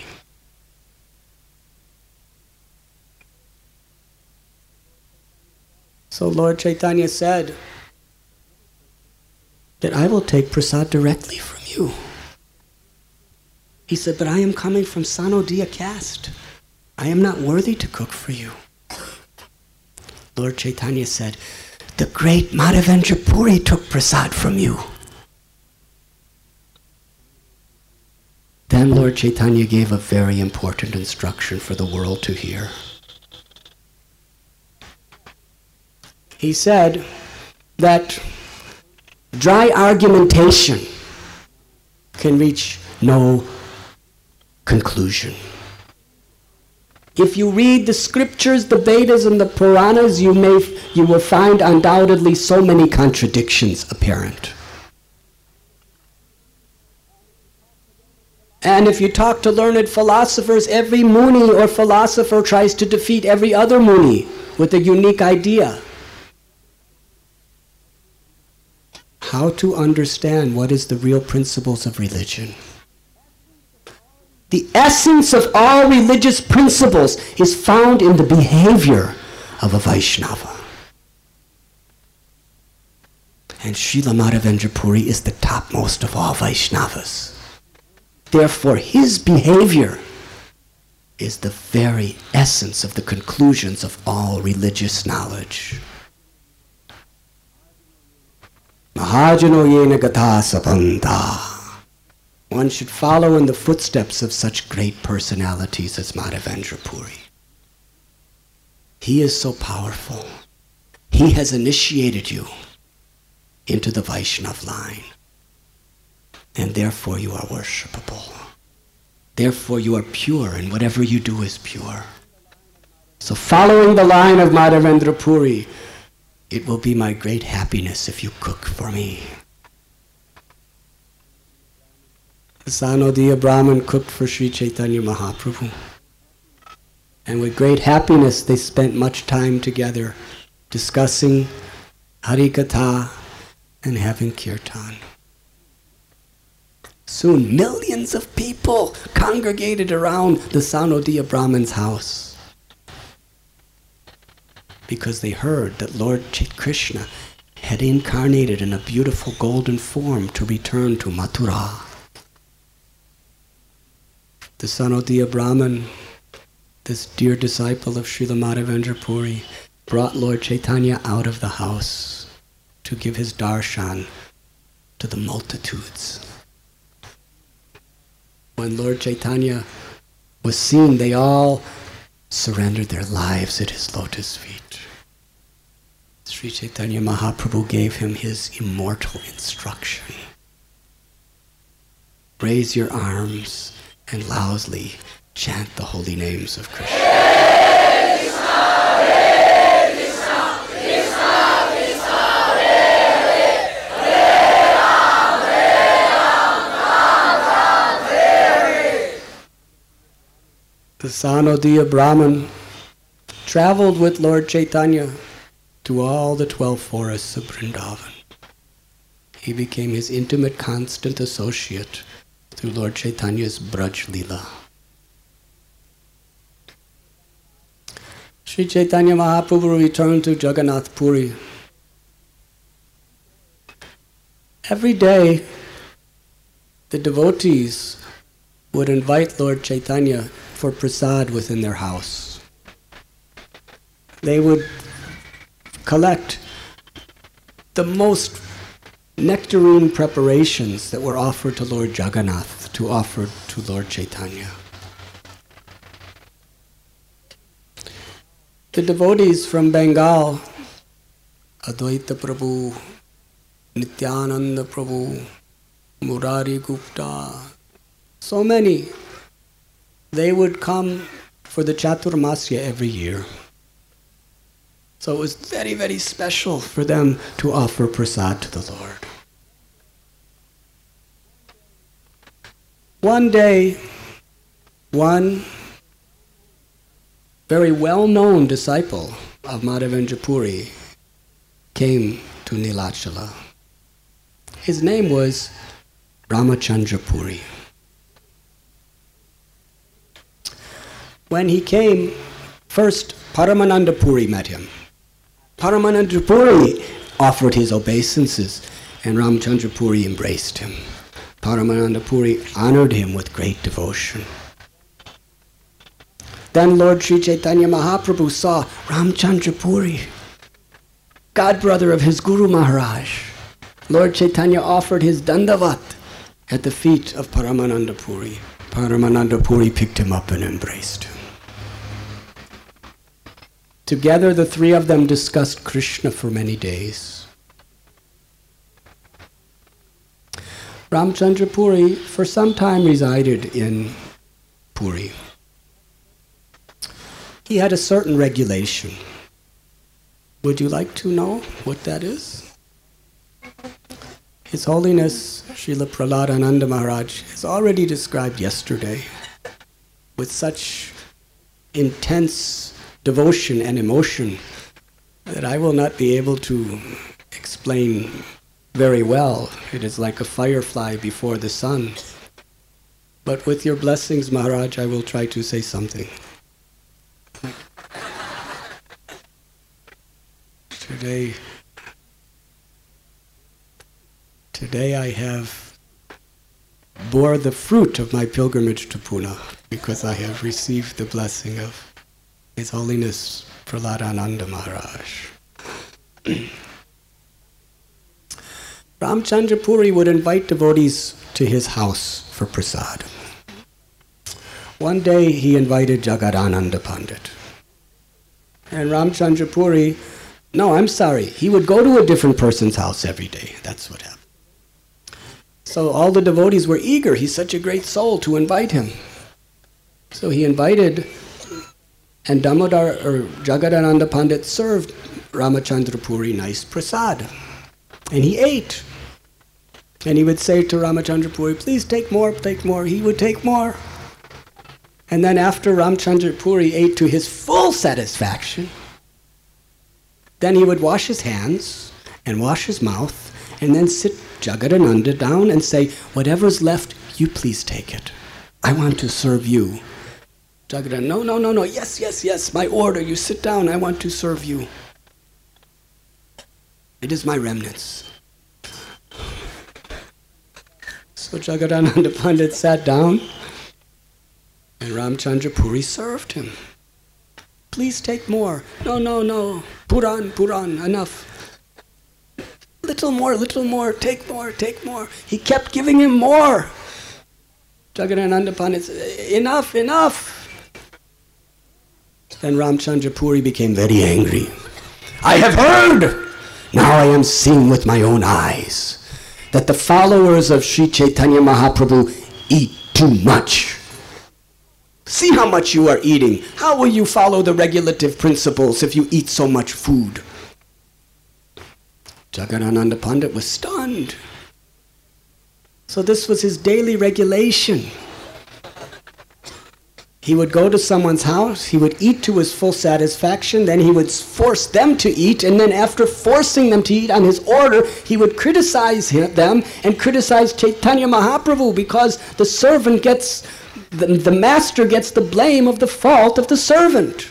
So Lord Chaitanya said that I will take prasad directly from you. He said, but I am coming from Sanodiya caste. I am not worthy to cook for you. Lord Chaitanya said, the great Madhavendra Puri took prasad from you. Then Lord Chaitanya gave a very important instruction for the world to hear. He said that dry argumentation can reach no conclusion. If you read the scriptures, the Vedas and the Puranas, you may you will find undoubtedly so many contradictions apparent. And if you talk to learned philosophers, every Muni or philosopher tries to defeat every other Muni with a unique idea. How to understand what is the real principles of religion. The essence of all religious principles is found in the behavior of a Vaishnava. And Srila Madhavendra Puri is the topmost of all Vaishnavas. Therefore, his behavior is the very essence of the conclusions of all religious knowledge. Mahajano yena gatha sabandha. One should follow in the footsteps of such great personalities as Madhavendra Puri. He is so powerful. He has initiated you into the Vaishnav line. And therefore you are worshipable. Therefore you are pure, and whatever you do is pure. So following the line of Madhavendra Puri, it will be my great happiness if you cook for me. The Sanodiya Brahmin cooked for Sri Chaitanya Mahaprabhu. And with great happiness they spent much time together discussing Harikatha and having Kirtan. Soon millions of people congregated around the Sanodiya Brahmin's house because they heard that Lord Krishna had incarnated in a beautiful golden form to return to Mathura. The Sanodiya Brahmin, this dear disciple of Srila Madhavendra Puri, brought Lord Chaitanya out of the house to give his darshan to the multitudes. When Lord Chaitanya was seen, they all surrendered their lives at his lotus feet. Sri Chaitanya Mahaprabhu gave him his immortal instruction. Raise your arms and loudly chant the holy names of Krishna. The Sanodiya Brahman traveled with Lord Chaitanya to all the twelve forests of Vrindavan. He became his intimate, constant associate through Lord Chaitanya's Braj Leela. Sri Chaitanya Mahaprabhu returned to Jagannath Puri. Every day, the devotees would invite Lord Chaitanya for prasad within their house. They would collect the most nectarine preparations that were offered to Lord Jagannath to offer to Lord Chaitanya. The devotees from Bengal, Advaita Prabhu, Nityananda Prabhu, Murari Gupta, so many, they would come for the Chaturmasya every year. So it was very, very special for them to offer prasad to the Lord. One day, one very well-known disciple of Madhavendra Puri came to Nilachala. His name was Ramachandra Puri. When he came, first Paramananda Puri met him. Paramananda Puri offered his obeisances, and Ramachandra Puri embraced him. Paramananda Puri honored him with great devotion. Then Lord Sri Chaitanya Mahaprabhu saw Ramachandra Puri, godbrother of his Guru Maharaj. Lord Chaitanya offered his dandavat at the feet of Paramananda Puri. Paramananda Puri picked him up and embraced him. Together, the three of them discussed Krishna for many days. Ramachandra Puri for some time resided in Puri. He had a certain regulation. Would you like to know what that is? His Holiness Srila Prahladananda Maharaj has already described yesterday with such intense devotion and emotion that I will not be able to explain very well. It is like a firefly before the sun. But with your blessings, Maharaj, I will try to say something. Today, today I have bore the fruit of my pilgrimage to Pune because I have received the blessing of His Holiness Prahladananda Maharaj. Ramachandra Puri would invite devotees to his house for prasad. One day he invited Jagadananda Pandit. And Ramachandra Puri, no, I'm sorry, he would go to a different person's house every day. That's what happened. So all the devotees were eager. He's such a great soul to invite him. So he invited, and Damodar or Jagadananda Pandit served Ramachandra Puri nice prasad. And he ate. And he would say to Ramachandra Puri, please take more, take more. He would take more. And then after Ramachandra Puri ate to his full satisfaction, then he would wash his hands and wash his mouth and then sit Jagadananda down and say, whatever's left, you please take it. I want to serve you. Jagadananda, no, no, no, no, yes, yes, yes, my order, you sit down, I want to serve you. It is my remnants. So Jagadananda Pandit sat down and Ramachandra Puri served him. Please take more. No, no, no. Puran, Puran, enough. A little more, little more, take more, take more. He kept giving him more. Jagadananda Pandit said, enough, enough. Then Ramchandra Puri became very angry. I have heard! Now I am seeing with my own eyes that the followers of Sri Chaitanya Mahaprabhu eat too much. See how much you are eating. How will you follow the regulative principles if you eat so much food? Jagadananda Pandit was stunned. So this was his daily regulation. He would go to someone's house, he would eat to his full satisfaction, then he would force them to eat, and then after forcing them to eat on his order, he would criticize him, them and criticize Chaitanya Mahaprabhu because the servant gets, the, the master gets the blame of the fault of the servant.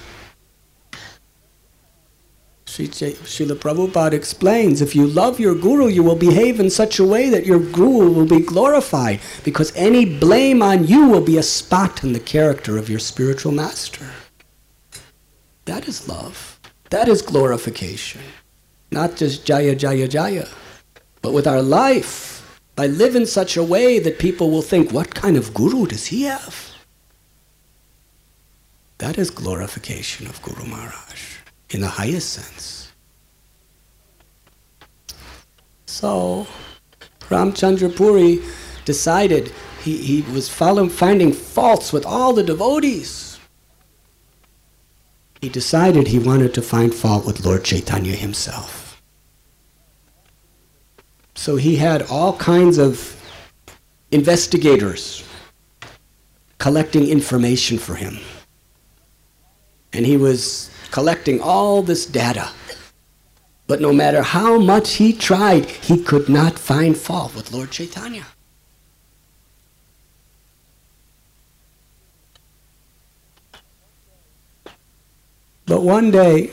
Srila Prabhupada explains, if you love your guru, you will behave in such a way that your guru will be glorified, because any blame on you will be a spot in the character of your spiritual master. That is love. That is glorification. Not just jaya, jaya, jaya, but with our life, by living in such a way that people will think, what kind of guru does he have? That is glorification of Guru Maharaj. In the highest sense. So, Ramchandra Puri decided he, he was following, finding faults with all the devotees. He decided he wanted to find fault with Lord Chaitanya himself. So he had all kinds of investigators collecting information for him. And he was collecting all this data. But no matter how much he tried, he could not find fault with Lord Chaitanya. But one day,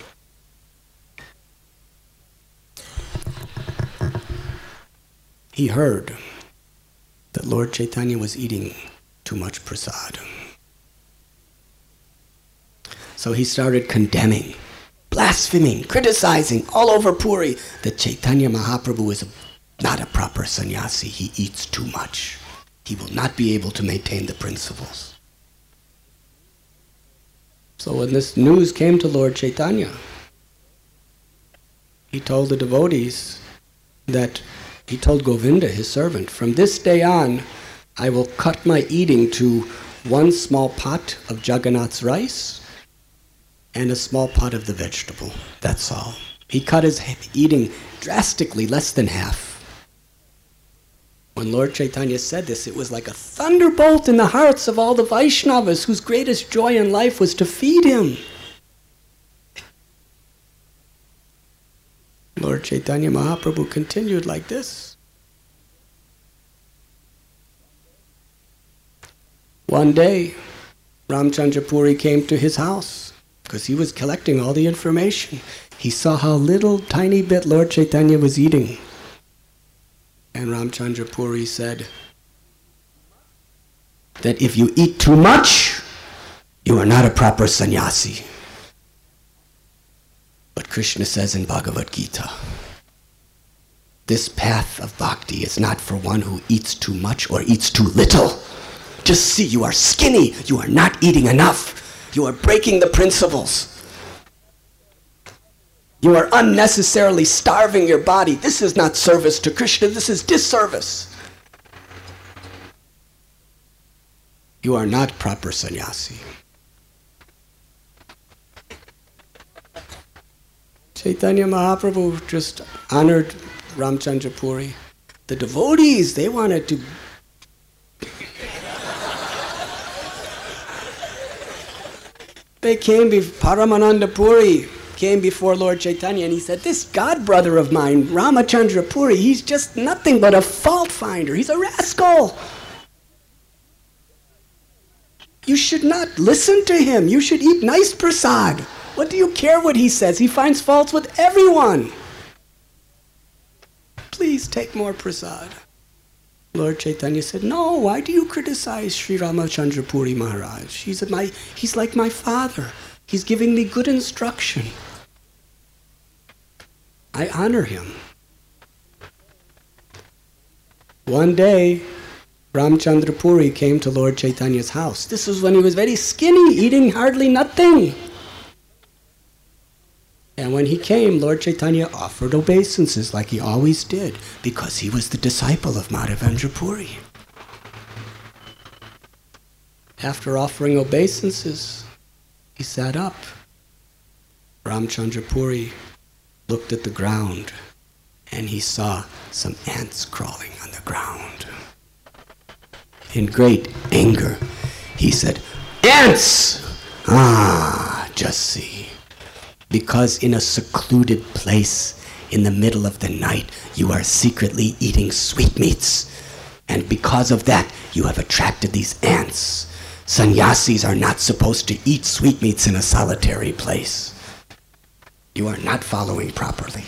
he heard that Lord Chaitanya was eating too much prasad. So he started condemning, blaspheming, criticizing all over Puri that Chaitanya Mahaprabhu is a, not a proper sannyasi. He eats too much. He will not be able to maintain the principles. So when this news came to Lord Chaitanya, he told the devotees that, he told Govinda, his servant, from this day on, I will cut my eating to one small pot of Jagannath's rice and a small pot of the vegetable. That's all. He cut his eating drastically, less than half. When Lord Chaitanya said this, it was like a thunderbolt in the hearts of all the Vaishnavas whose greatest joy in life was to feed him. Lord Chaitanya Mahaprabhu continued like this. One day, Ramchandra Puri came to his house because he was collecting all the information. He saw how little tiny bit Lord Chaitanya was eating. And Ramchandra Puri said that if you eat too much, you are not a proper sannyasi. But Krishna says in Bhagavad Gita, this path of bhakti is not for one who eats too much or eats too little. Just see, you are skinny. You are not eating enough. You are breaking the principles. You are unnecessarily starving your body. This is not service to Krishna. This is disservice. You are not proper sannyasi. Chaitanya Mahaprabhu just honored Ramchandra Puri. The devotees, they wanted to They came before Paramananda Puri came before Lord Chaitanya and he said, this god brother of mine, Ramachandra Puri, he's just nothing but a fault finder. He's a rascal. You should not listen to him. You should eat nice prasad. What do you care what he says? He finds faults with everyone. Please take more prasad. Lord Chaitanya said, no, why do you criticize Sri Ramachandra Puri Maharaj? He's, my, he's like my father. He's giving me good instruction. I honor him. One day, Ramchandra Puri came to Lord Chaitanya's house. This was when he was very skinny, eating hardly nothing. And when he came, Lord Chaitanya offered obeisances like he always did, because he was the disciple of Madhavendra Puri. After offering obeisances, he sat up. Ramchandra Puri looked at the ground, and he saw some ants crawling on the ground. In great anger, he said, "Ants! Ah, just see. Because in a secluded place in the middle of the night, you are secretly eating sweetmeats. And because of that, you have attracted these ants. Sannyasis are not supposed to eat sweetmeats in a solitary place. You are not following properly."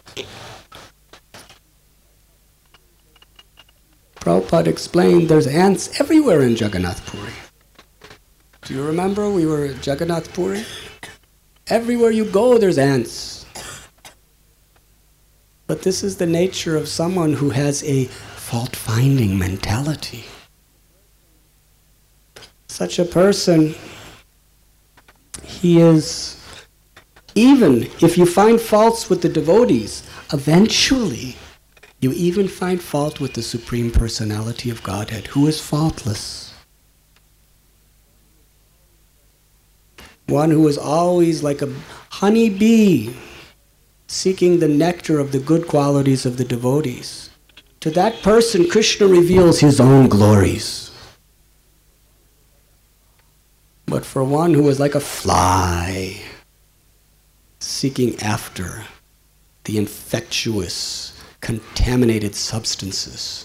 Prabhupada explained there's ants everywhere in Jagannath Puri. Do you remember we were at Jagannath Puri? Everywhere you go, there's ants. But this is the nature of someone who has a fault-finding mentality. Such a person, he is, even if you find faults with the devotees, eventually you even find fault with the Supreme Personality of Godhead, who is faultless. One who is always like a honey bee, seeking the nectar of the good qualities of the devotees. To that person, Krishna reveals his own glories. But for one who is like a fly, seeking after the infectious, contaminated substances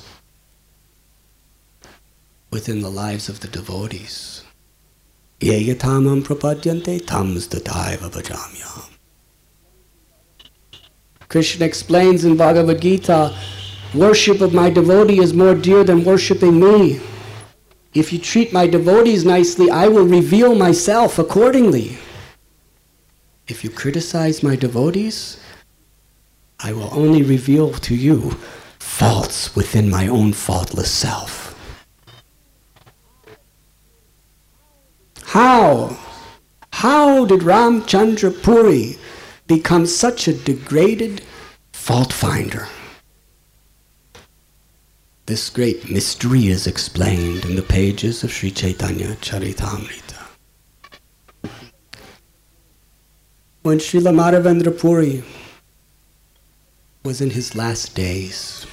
within the lives of the devotees, ye yatamam prapadyante tams tataiva bhajamyam. Krishna explains in Bhagavad Gita, worship of my devotee is more dear than worshipping me. If you treat my devotees nicely, I will reveal myself accordingly. If you criticize my devotees, I will only reveal to you faults within my own faultless self. How? How did Ramchandra Puri become such a degraded fault finder? This great mystery is explained in the pages of Sri Chaitanya Charitamrita. When Srila Madhavendra Puri was in his last days,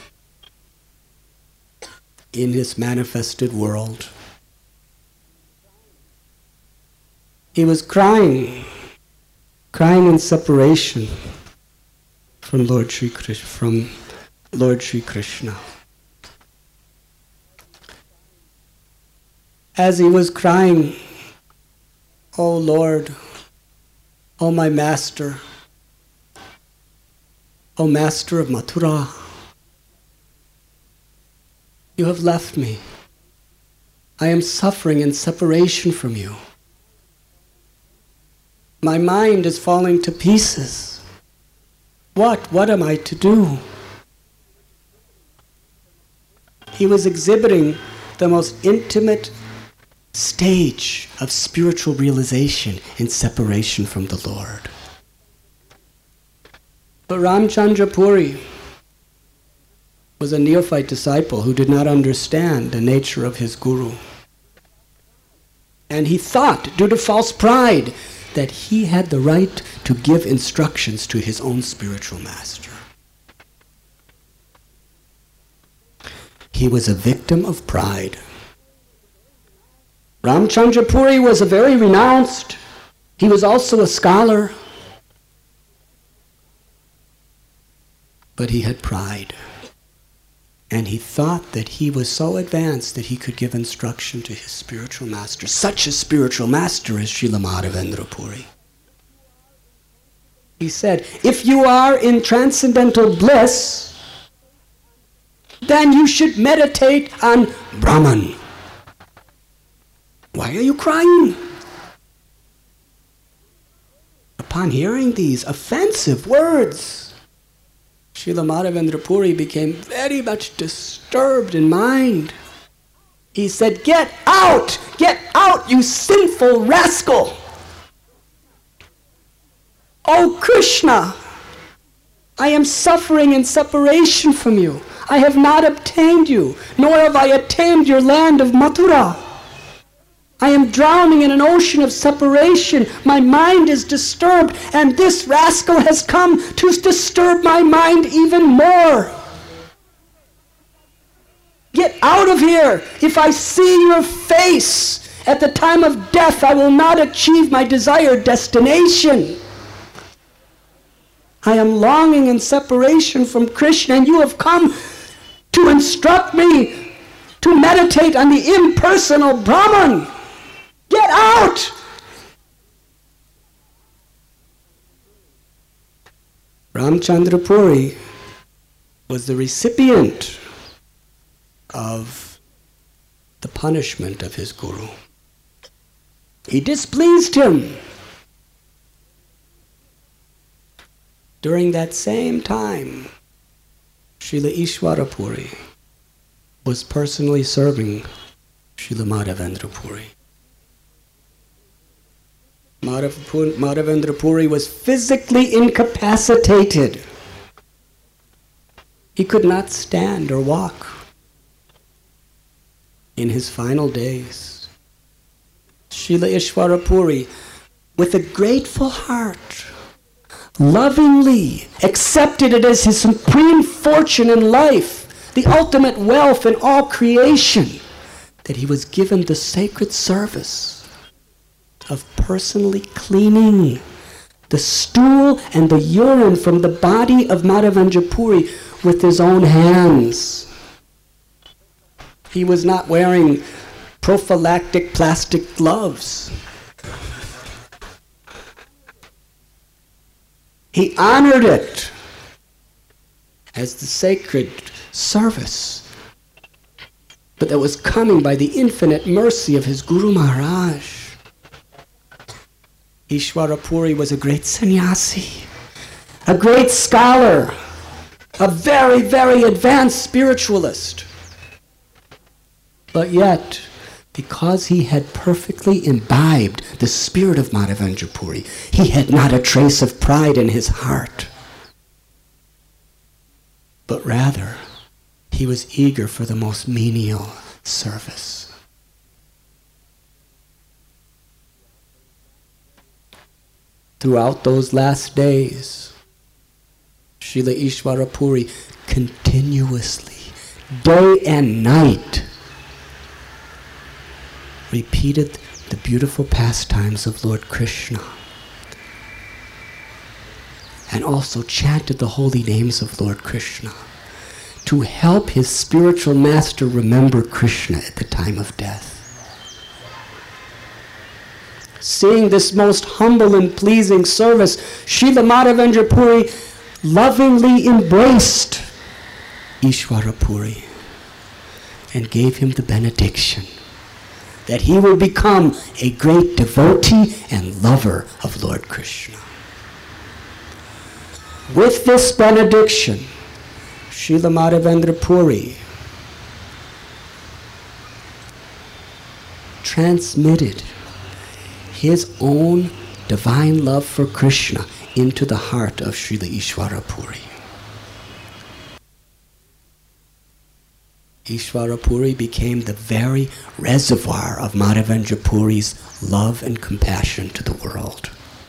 in his manifested world, he was crying, crying in separation from Lord Sri Krishna, from Lord Sri Krishna. As he was crying, "O Lord, O my Master, O Master of Mathura, you have left me. I am suffering in separation from you. My mind is falling to pieces. What, what am I to do?" He was exhibiting the most intimate stage of spiritual realization in separation from the Lord. But Ramchandra Puri was a neophyte disciple who did not understand the nature of his guru. And he thought, due to false pride, that he had the right to give instructions to his own spiritual master. He was a victim of pride. Ramchandra Puri was a very renounced. He was also a scholar. But he had pride. And he thought that he was so advanced that he could give instruction to his spiritual master. Such a spiritual master as Srila Madhavendra Puri. He said, if you are in transcendental bliss, then you should meditate on Brahman. Why are you crying? Upon hearing these offensive words, Srila Madhavendra Puri became very much disturbed in mind. He said, "Get out! Get out, you sinful rascal! Oh Krishna, I am suffering in separation from you. I have not obtained you, nor have I attained your land of Mathura. I am drowning in an ocean of separation. My mind is disturbed, and this rascal has come to disturb my mind even more. Get out of here! If I see your face at the time of death, I will not achieve my desired destination. I am longing in separation from Krishna, and you have come to instruct me to meditate on the impersonal Brahman. Get out!" Ramchandra Puri was the recipient of the punishment of his guru. He displeased him. During that same time, Srila Ishwara Puri was personally serving Srila Madhavendra Puri. Madhav- Madhavendra Puri was physically incapacitated. He could not stand or walk. In his final days, Srila Ishwara Puri, with a grateful heart, lovingly accepted it as his supreme fortune in life, the ultimate wealth in all creation, that he was given the sacred service of personally cleaning the stool and the urine from the body of Madhavendra Puri with his own hands. He was not wearing prophylactic plastic gloves. He honored it as the sacred service, but that was coming by the infinite mercy of his Guru Maharaj. Ishwara Puri was a great sannyasi, a great scholar, a very, very advanced spiritualist. But yet, because he had perfectly imbibed the spirit of Madhavendra Puri, he had not a trace of pride in his heart. But rather, he was eager for the most menial service. Throughout those last days, Srila Ishwara Puri continuously, day and night, repeated the beautiful pastimes of Lord Krishna, and also chanted the holy names of Lord Krishna to help his spiritual master remember Krishna at the time of death. Seeing this most humble and pleasing service, Srila Madhavendra Puri lovingly embraced Ishwara Puri and gave him the benediction that he will become a great devotee and lover of Lord Krishna. With this benediction, Srila Madhavendra Puri transmitted his own divine love for Krishna into the heart of Srila Ishwara Puri. Ishwara Puri became the very reservoir of Madhavendra Puri's love and compassion to the world.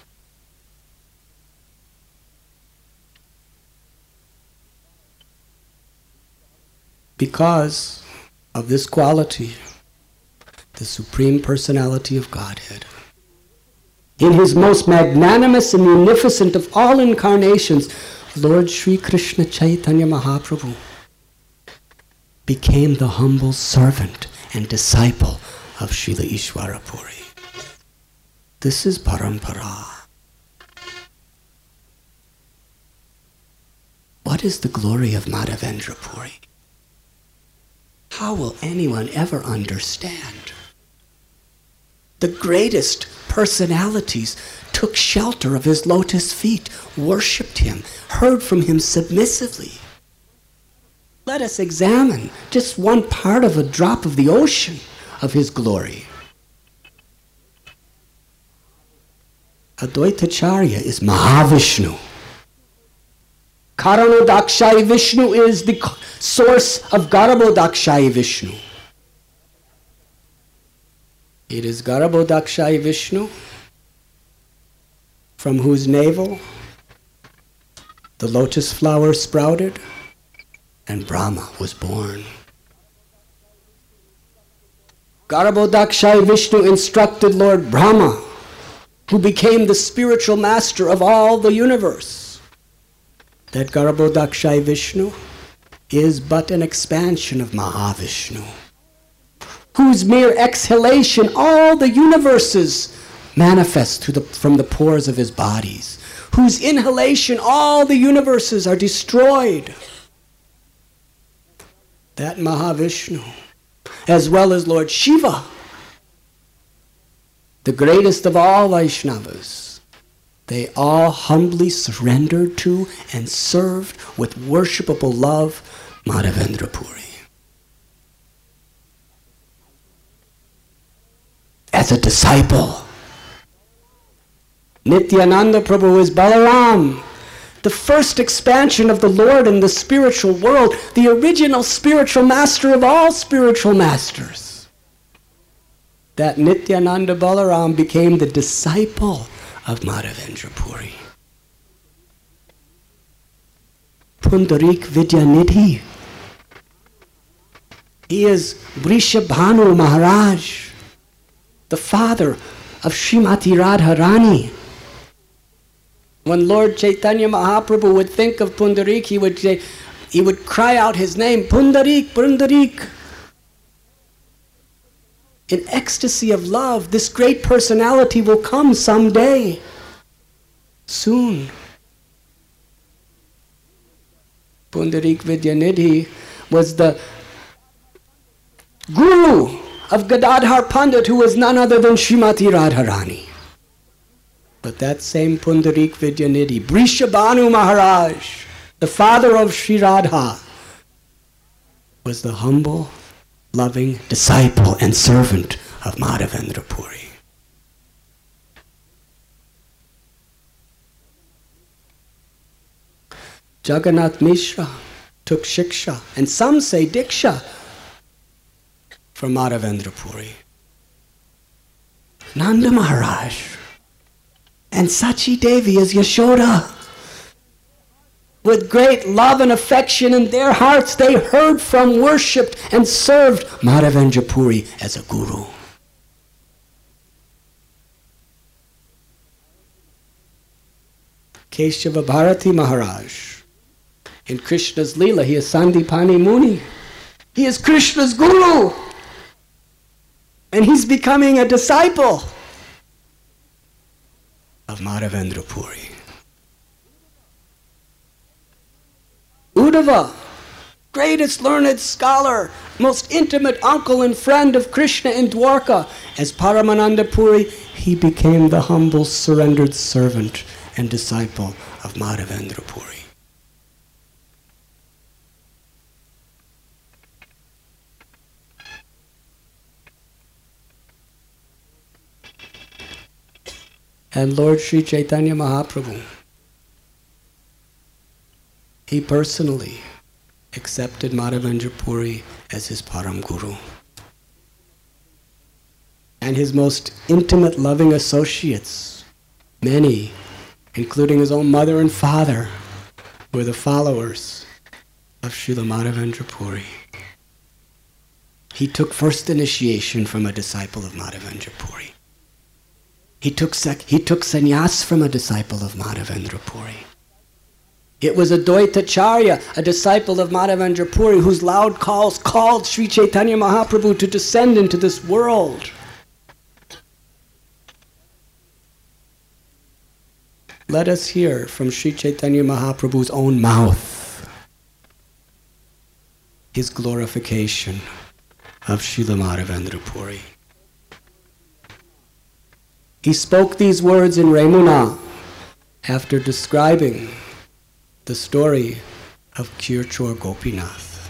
Because of this quality, the Supreme Personality of Godhead, in his most magnanimous and munificent of all incarnations, Lord Sri Krishna Chaitanya Mahaprabhu became the humble servant and disciple of Srila Ishwara Puri. This is parampara. What is the glory of Madhavendra Puri? How will anyone ever understand? The greatest personalities took shelter of his lotus feet, worshipped him, heard from him submissively. Let us examine just one part of a drop of the ocean of his glory. Advaitacharya is Mahavishnu. Karanodakshai Vishnu is the source of Garbhodakshai Vishnu. It is Garbhodakshai Vishnu from whose navel the lotus flower sprouted and Brahma was born. Garbhodakshai Vishnu instructed Lord Brahma, who became the spiritual master of all the universe, that Garbhodakshai Vishnu is but an expansion of Mahavishnu, whose mere exhalation all the universes manifest through the, from the pores of his bodies, whose inhalation all the universes are destroyed. That Mahavishnu, as well as Lord Shiva, the greatest of all Vaishnavas, they all humbly surrendered to and served with worshipable love Madhavendra Puri. As a disciple, Nityananda Prabhu is Balaram, the first expansion of the Lord in the spiritual world, the original spiritual master of all spiritual masters. That Nityananda Balaram became the disciple of Madhavendra Puri. Pundarik Vidyanidhi. He is Vrishabhanu Maharaj, the father of Srimati Radharani. When Lord Chaitanya Mahaprabhu would think of Pundarik, he would say, he would cry out his name, Pundarik, Pundarik. In ecstasy of love, this great personality will come someday, soon. Pundarik Vidyanidhi was the guru of Gadadhar Pandit, who was none other than Srimati Radharani. But that same Pundarik Vidyanidhi, Vrishabhanu Maharaj, the father of Sri Radha, was the humble, loving disciple and servant of Madhavendra Puri. Jagannath Mishra took Shiksha, and some say Diksha, from Madhavendra Puri. Nanda Maharaj and Sachi Devi as Yashoda, with great love and affection in their hearts, they heard from, worshipped, and served Madhavendra Puri as a guru. Keshava Bharati Maharaj, in Krishna's Leela, he is Sandipani Muni. He is Krishna's guru, and he's becoming a disciple of Madhavendra Puri. Uddhava, greatest learned scholar, most intimate uncle and friend of Krishna in Dwarka, as Paramananda Puri, he became the humble, surrendered servant and disciple of Madhavendra Puri. And Lord Sri Chaitanya Mahaprabhu, he personally accepted Madhavendra Puri as his Param Guru. And his most intimate, loving associates, many, including his own mother and father, were the followers of Srila Madhavendra Puri. He took first initiation from a disciple of Madhavendra Puri. He took, sec- he took sannyas from a disciple of Madhavendra Puri. It was Advaitacharya, a disciple of Madhavendra Puri, whose loud calls called Sri Chaitanya Mahaprabhu to descend into this world. Let us hear from Sri Chaitanya Mahaprabhu's own mouth his glorification of Srila Madhavendra Puri. He spoke these words in Remuna after describing the story of Kirchur Gopinath.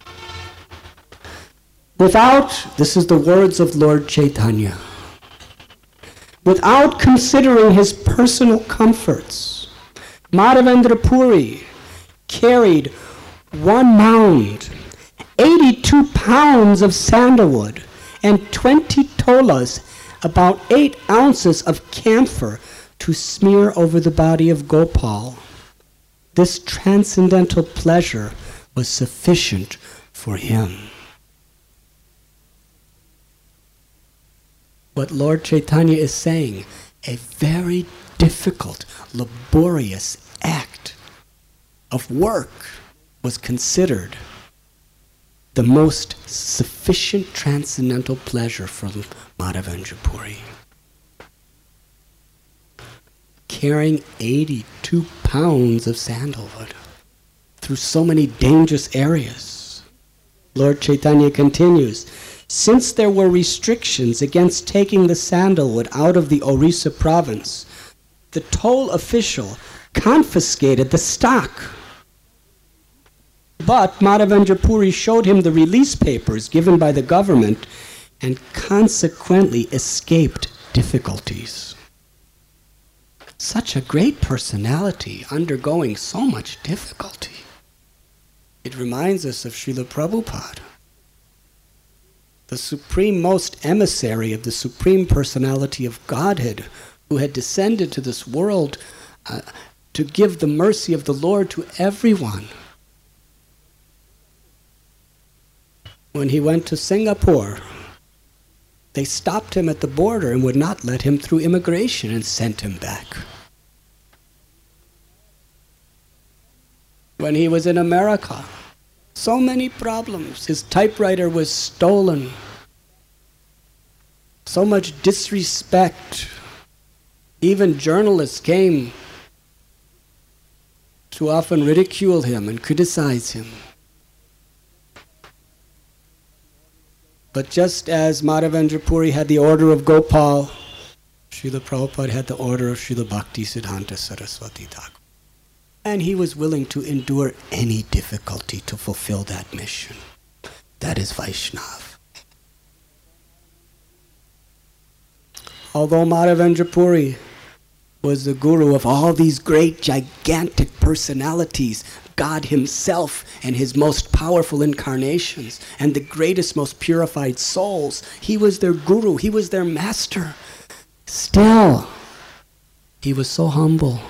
Without, this is the words of Lord Chaitanya, without considering his personal comforts, Madhavendra Puri carried one mound, eighty-two pounds of sandalwood, and twenty tolas, about eight ounces of camphor, to smear over the body of Gopal. This transcendental pleasure was sufficient for him. What Lord Chaitanya is saying, a very difficult, laborious act of work was considered the most sufficient transcendental pleasure for Madhavendra Puri. Carrying eighty-two pounds of sandalwood through so many dangerous areas. Lord Chaitanya continues, since there were restrictions against taking the sandalwood out of the Orissa province, the toll official confiscated the stock. But Madhavendra Puri showed him the release papers given by the government and consequently escaped difficulties. Such a great personality undergoing so much difficulty. It reminds us of Srila Prabhupada, the supreme most emissary of the Supreme Personality of Godhead, who had descended to this world uh, to give the mercy of the Lord to everyone. When he went to Singapore, they stopped him at the border and would not let him through immigration and sent him back. When he was in America, so many problems. His typewriter was stolen. So much disrespect. Even journalists came to often ridicule him and criticize him. But just as Madhavendra Puri had the order of Gopal, Srila Prabhupada had the order of Srila Bhakti Siddhanta Saraswati Thakur. And he was willing to endure any difficulty to fulfill that mission. That is Vaishnav. Although Madhavendra Puri was the guru of all these great, gigantic personalities, God himself and his most powerful incarnations and the greatest, most purified souls, he was their guru, he was their master. Still, he was so humble.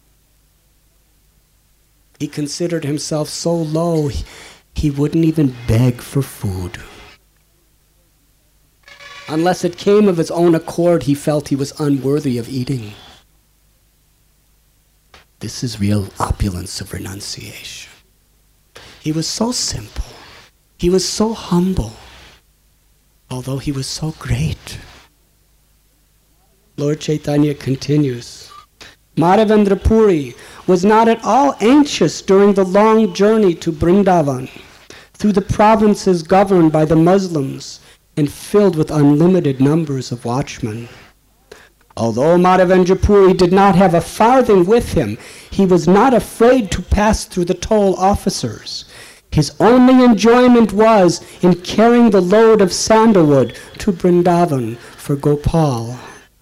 He considered himself so low, he, he wouldn't even beg for food. Unless it came of his own accord, he felt he was unworthy of eating. This is real opulence of renunciation. He was so simple. He was so humble, although he was so great. Lord Chaitanya continues, Madhavendra Puri was not at all anxious during the long journey to Vrindavan, through the provinces governed by the Muslims and filled with unlimited numbers of watchmen. Although Madhavendra Puri did not have a farthing with him, he was not afraid to pass through the toll officers. His only enjoyment was in carrying the load of sandalwood to Vrindavan for Gopal.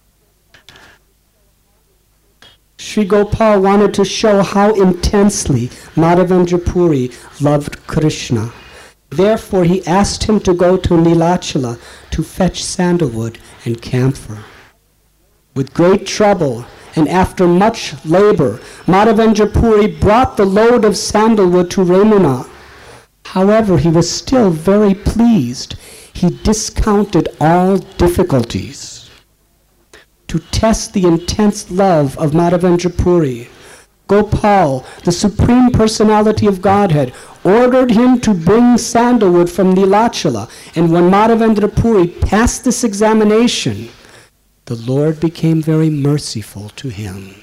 Sri Gopal wanted to show how intensely Madhavendra Puri loved Krishna. Therefore, he asked him to go to Nilachala to fetch sandalwood and camphor. With great trouble and after much labor, Madhavendra Puri brought the load of sandalwood to Remuna. However, he was still very pleased. He discounted all difficulties. To test the intense love of Madhavendra Puri, Gopal, the Supreme Personality of Godhead, ordered him to bring sandalwood from Nilachala, and when Madhavendra Puri passed this examination, the Lord became very merciful to him.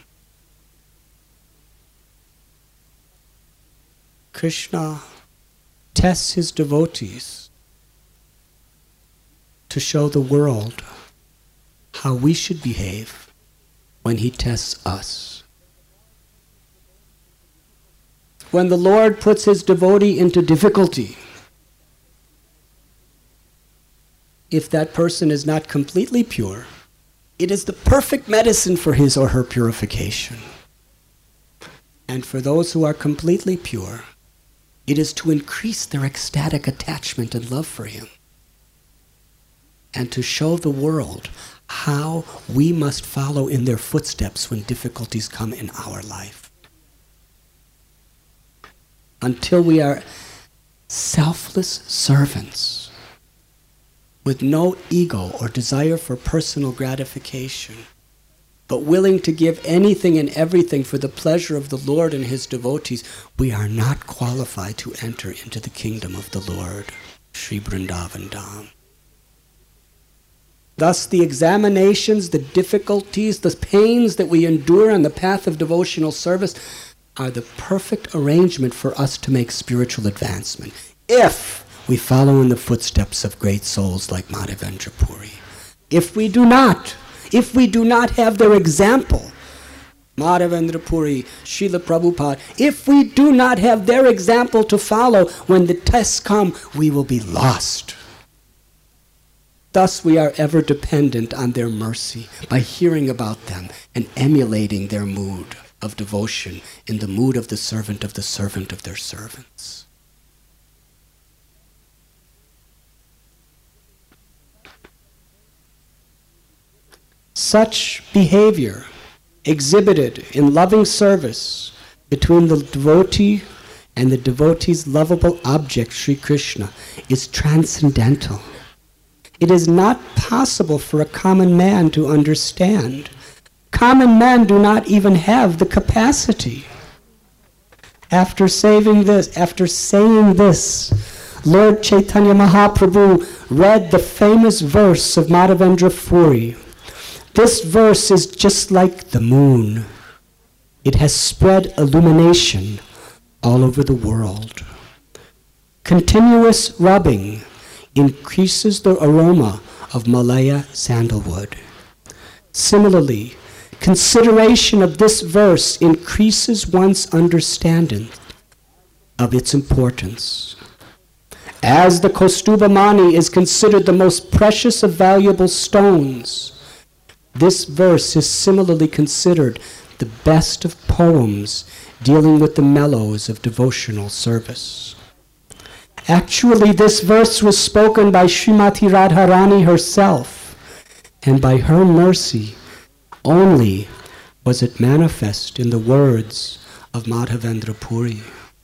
Krishna tests his devotees to show the world how we should behave when he tests us. When the Lord puts his devotee into difficulty, if that person is not completely pure, it is the perfect medicine for his or her purification. And for those who are completely pure, it is to increase their ecstatic attachment and love for him, and to show the world how we must follow in their footsteps when difficulties come in our life. Until we are selfless servants with no ego or desire for personal gratification, but willing to give anything and everything for the pleasure of the Lord and his devotees, we are not qualified to enter into the kingdom of the Lord, Sri Vrindavan Dham. Thus, the examinations, the difficulties, the pains that we endure on the path of devotional service are the perfect arrangement for us to make spiritual advancement, if we follow in the footsteps of great souls like Madhavendra Puri. If we do not, if we do not have their example, Madhavendra Puri, Srila Prabhupada, if we do not have their example to follow, when the tests come, we will be lost. Thus we are ever dependent on their mercy by hearing about them and emulating their mood of devotion in the mood of the servant of the servant of their servants. Such behavior exhibited in loving service between the devotee and the devotee's lovable object, Sri Krishna, is transcendental. It is not possible for a common man to understand. Common men do not even have the capacity. After saying this, after saying this, Lord Chaitanya Mahaprabhu read the famous verse of Madhavendra Puri. This verse is just like the moon. It has spread illumination all over the world. Continuous rubbing increases the aroma of Malaya sandalwood. Similarly, consideration of this verse increases one's understanding of its importance. As the Kaustubhamani is considered the most precious of valuable stones, this verse is similarly considered the best of poems dealing with the mellows of devotional service. Actually, this verse was spoken by Srimati Radharani herself, and by her mercy only was it manifest in the words of Madhavendra Puri.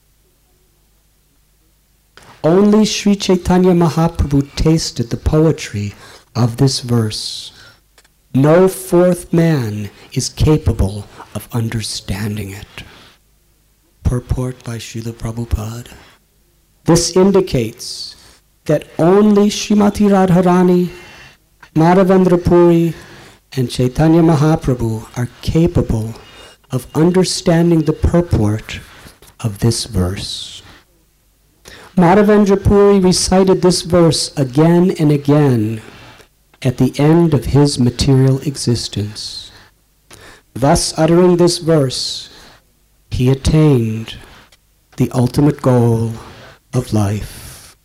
Only Sri Chaitanya Mahaprabhu tasted the poetry of this verse. No fourth man is capable of understanding it. Purport by Srila Prabhupada. This indicates that only Srimati Radharani, Madhavendra Puri, and Chaitanya Mahaprabhu are capable of understanding the purport of this verse. Madhavendra Puri recited this verse again and again at the end of his material existence. Thus, uttering this verse, he attained the ultimate goal of life.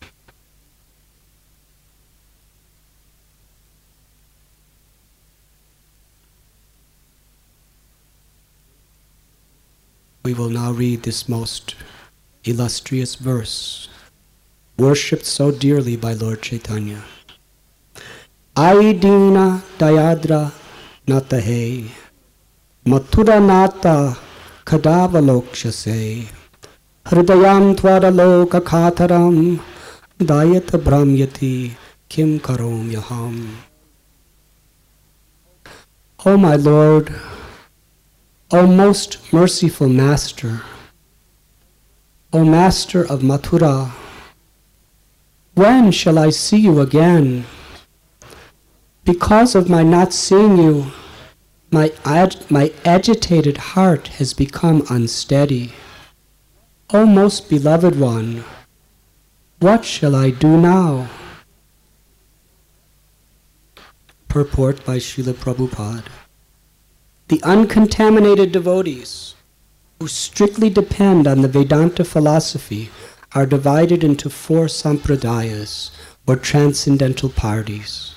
We will now read this most illustrious verse, worshipped so dearly by Lord Chaitanya. Ai dina dayadra natahe, mathura nata kadavalokshase, hridayam tvaraloka khataram, dayata brahmyati kim karom yaham. O my Lord, O most merciful Master, O Master of Mathura, when shall I see you again? Because of my not seeing you, my, ag- my agitated heart has become unsteady. O most beloved one, what shall I do now? Purport by Srila Prabhupada. The uncontaminated devotees who strictly depend on the Vedanta philosophy are divided into four sampradayas, or transcendental parties.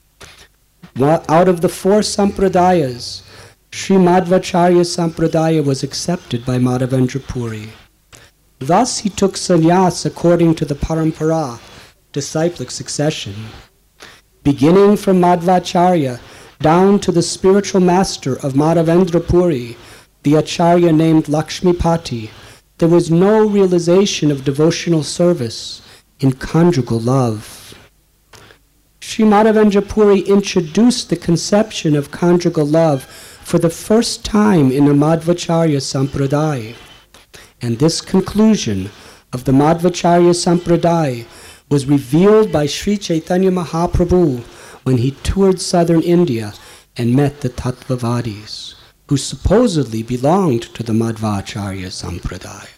Out of the four sampradayas, Sri Madhvacharya Sampradaya was accepted by Madhavendra Puri. Thus he took sannyas according to the parampara, disciplic succession. Beginning from Madhvacharya down to the spiritual master of Madhavendra Puri, the acharya named Lakshmipati, there was no realization of devotional service in conjugal love. Sri Madhavendra Puri introduced the conception of conjugal love for the first time in the Madhvacharya Sampradaya, and this conclusion of the Madhvacharya Sampradaya was revealed by Sri Chaitanya Mahaprabhu when he toured southern India and met the Tattvavadis, who supposedly belonged to the Madhvacharya Sampradaya.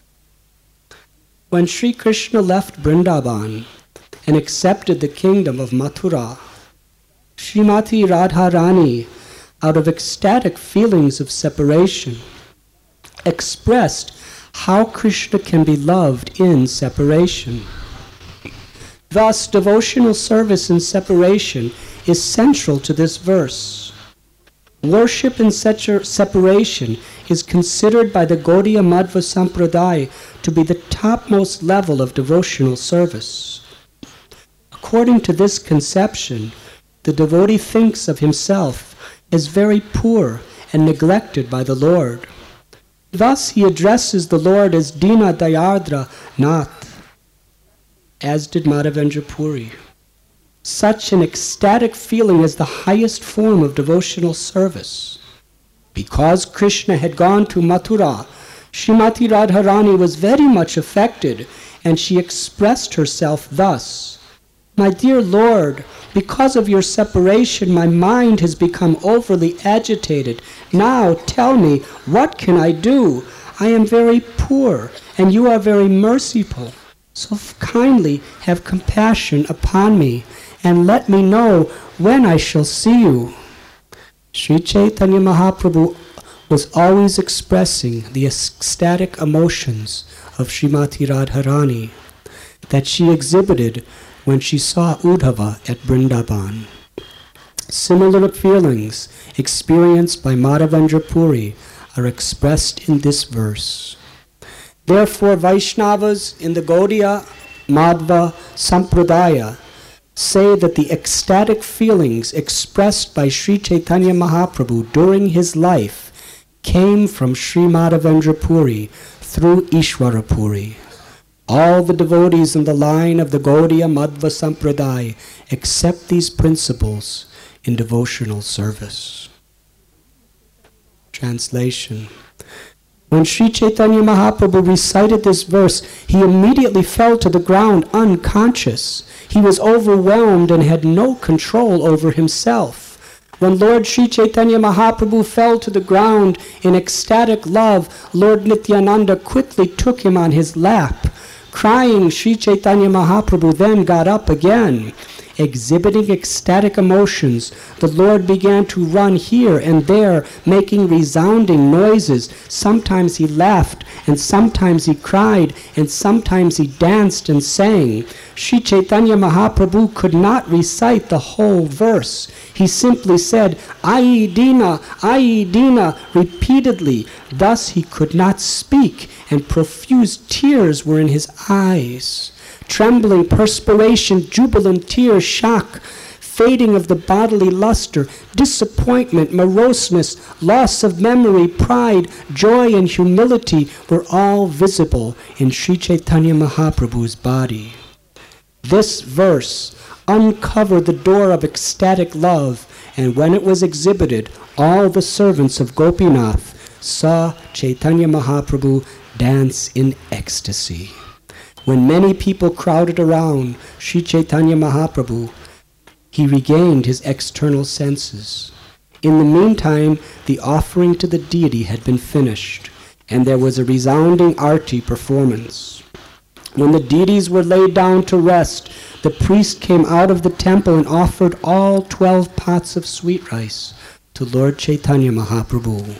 When Sri Krishna left Vrindavan and accepted the kingdom of Mathura, Srimati Radharani, out of ecstatic feelings of separation, expressed how Krishna can be loved in separation. Thus, devotional service in separation is central to this verse. Worship in such a separation is considered by the Gaudiya Madhva Sampradaya to be the topmost level of devotional service. According to this conception, the devotee thinks of himself as very poor and neglected by the Lord. Thus he addresses the Lord as Dina Dayardra Nath, as did Madhavendra Puri. Such an ecstatic feeling is the highest form of devotional service. Because Krishna had gone to Mathura, Srimati Radharani was very much affected, and she expressed herself thus: "My dear Lord, because of your separation, my mind has become overly agitated. Now tell me, what can I do? I am very poor, and you are very merciful. So kindly have compassion upon me, and let me know when I shall see you." Sri Chaitanya Mahaprabhu was always expressing the ecstatic emotions of Srimati Radharani that she exhibited when she saw Uddhava at Vrindavan. Similar feelings experienced by Madhavendra Puri are expressed in this verse. Therefore, Vaishnavas in the Gaudiya Madhva Sampradaya say that the ecstatic feelings expressed by Sri Chaitanya Mahaprabhu during his life came from Sri Madhavendra Puri through Ishwara Puri. All the devotees in the line of the Gaudiya Madhva Sampradaya accept these principles in devotional service. Translation. When Sri Chaitanya Mahaprabhu recited this verse, he immediately fell to the ground unconscious. He was overwhelmed and had no control over himself. When Lord Sri Chaitanya Mahaprabhu fell to the ground in ecstatic love, Lord Nityananda quickly took him on his lap. Crying, Sri Chaitanya Mahaprabhu then got up again. Exhibiting ecstatic emotions, the Lord began to run here and there, making resounding noises. Sometimes he laughed, and sometimes he cried, and sometimes he danced and sang. Sri Chaitanya Mahaprabhu could not recite the whole verse. He simply said, "Ai Dina, Ai Dina," repeatedly. Thus he could not speak, and profuse tears were in his eyes. Trembling, perspiration, jubilant tears, shock, fading of the bodily luster, disappointment, moroseness, loss of memory, pride, joy, and humility were all visible in Sri Chaitanya Mahaprabhu's body. This verse uncovered the door of ecstatic love, and when it was exhibited, all the servants of Gopinath saw Chaitanya Mahaprabhu dance in ecstasy. When many people crowded around Sri Chaitanya Mahaprabhu, he regained his external senses. In the meantime, the offering to the deity had been finished, and there was a resounding arti performance. When the deities were laid down to rest, the priest came out of the temple and offered all twelve pots of sweet rice to Lord Chaitanya Mahaprabhu.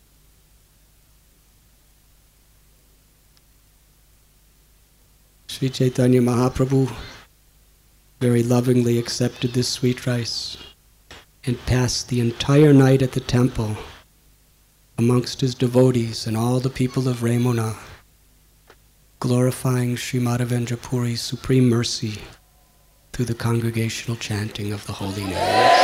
Sri Chaitanya Mahaprabhu very lovingly accepted this sweet rice and passed the entire night at the temple amongst his devotees and all the people of Ramuna, glorifying Sri Madhavendra Puri's supreme mercy through the congregational chanting of the holy names.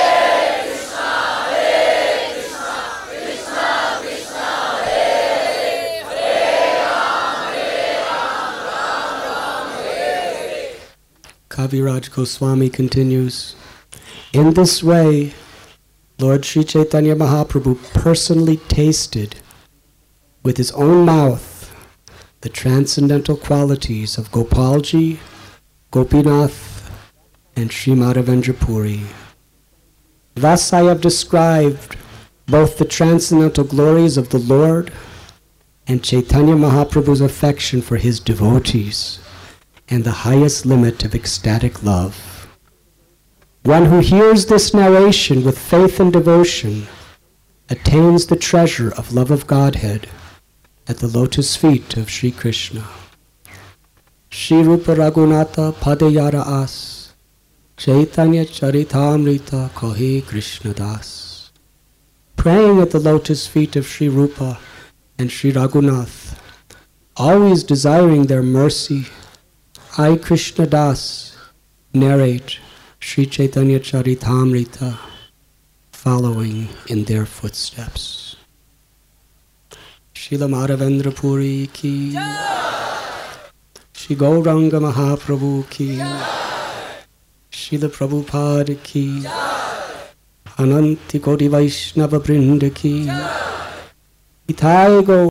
Kaviraj Goswami continues, in this way, Lord Sri Chaitanya Mahaprabhu personally tasted with his own mouth the transcendental qualities of Gopalji, Gopinath, and Sri Madhavendra Puri. Thus I have described both the transcendental glories of the Lord and Chaitanya Mahaprabhu's affection for his devotees, and the highest limit of ecstatic love. One who hears this narration with faith and devotion attains the treasure of love of Godhead at the lotus feet of Sri Krishna. Shri Rupa Raghunatha Padayara As Chaitanya Charitamrita Kohi Krishna Das. Praying at the lotus feet of Sri Rupa and Sri Raghunath, always desiring their mercy, I, Krishna Das, narrate Sri Chaitanya Charitamrita, following in their footsteps. Srila Madhavendra Puri ki, Shri Gauranga Mahaprabhu ki, Srila Prabhupada ki, Ananti Koti Vaishnava Vrinda ki, Ithai Gaur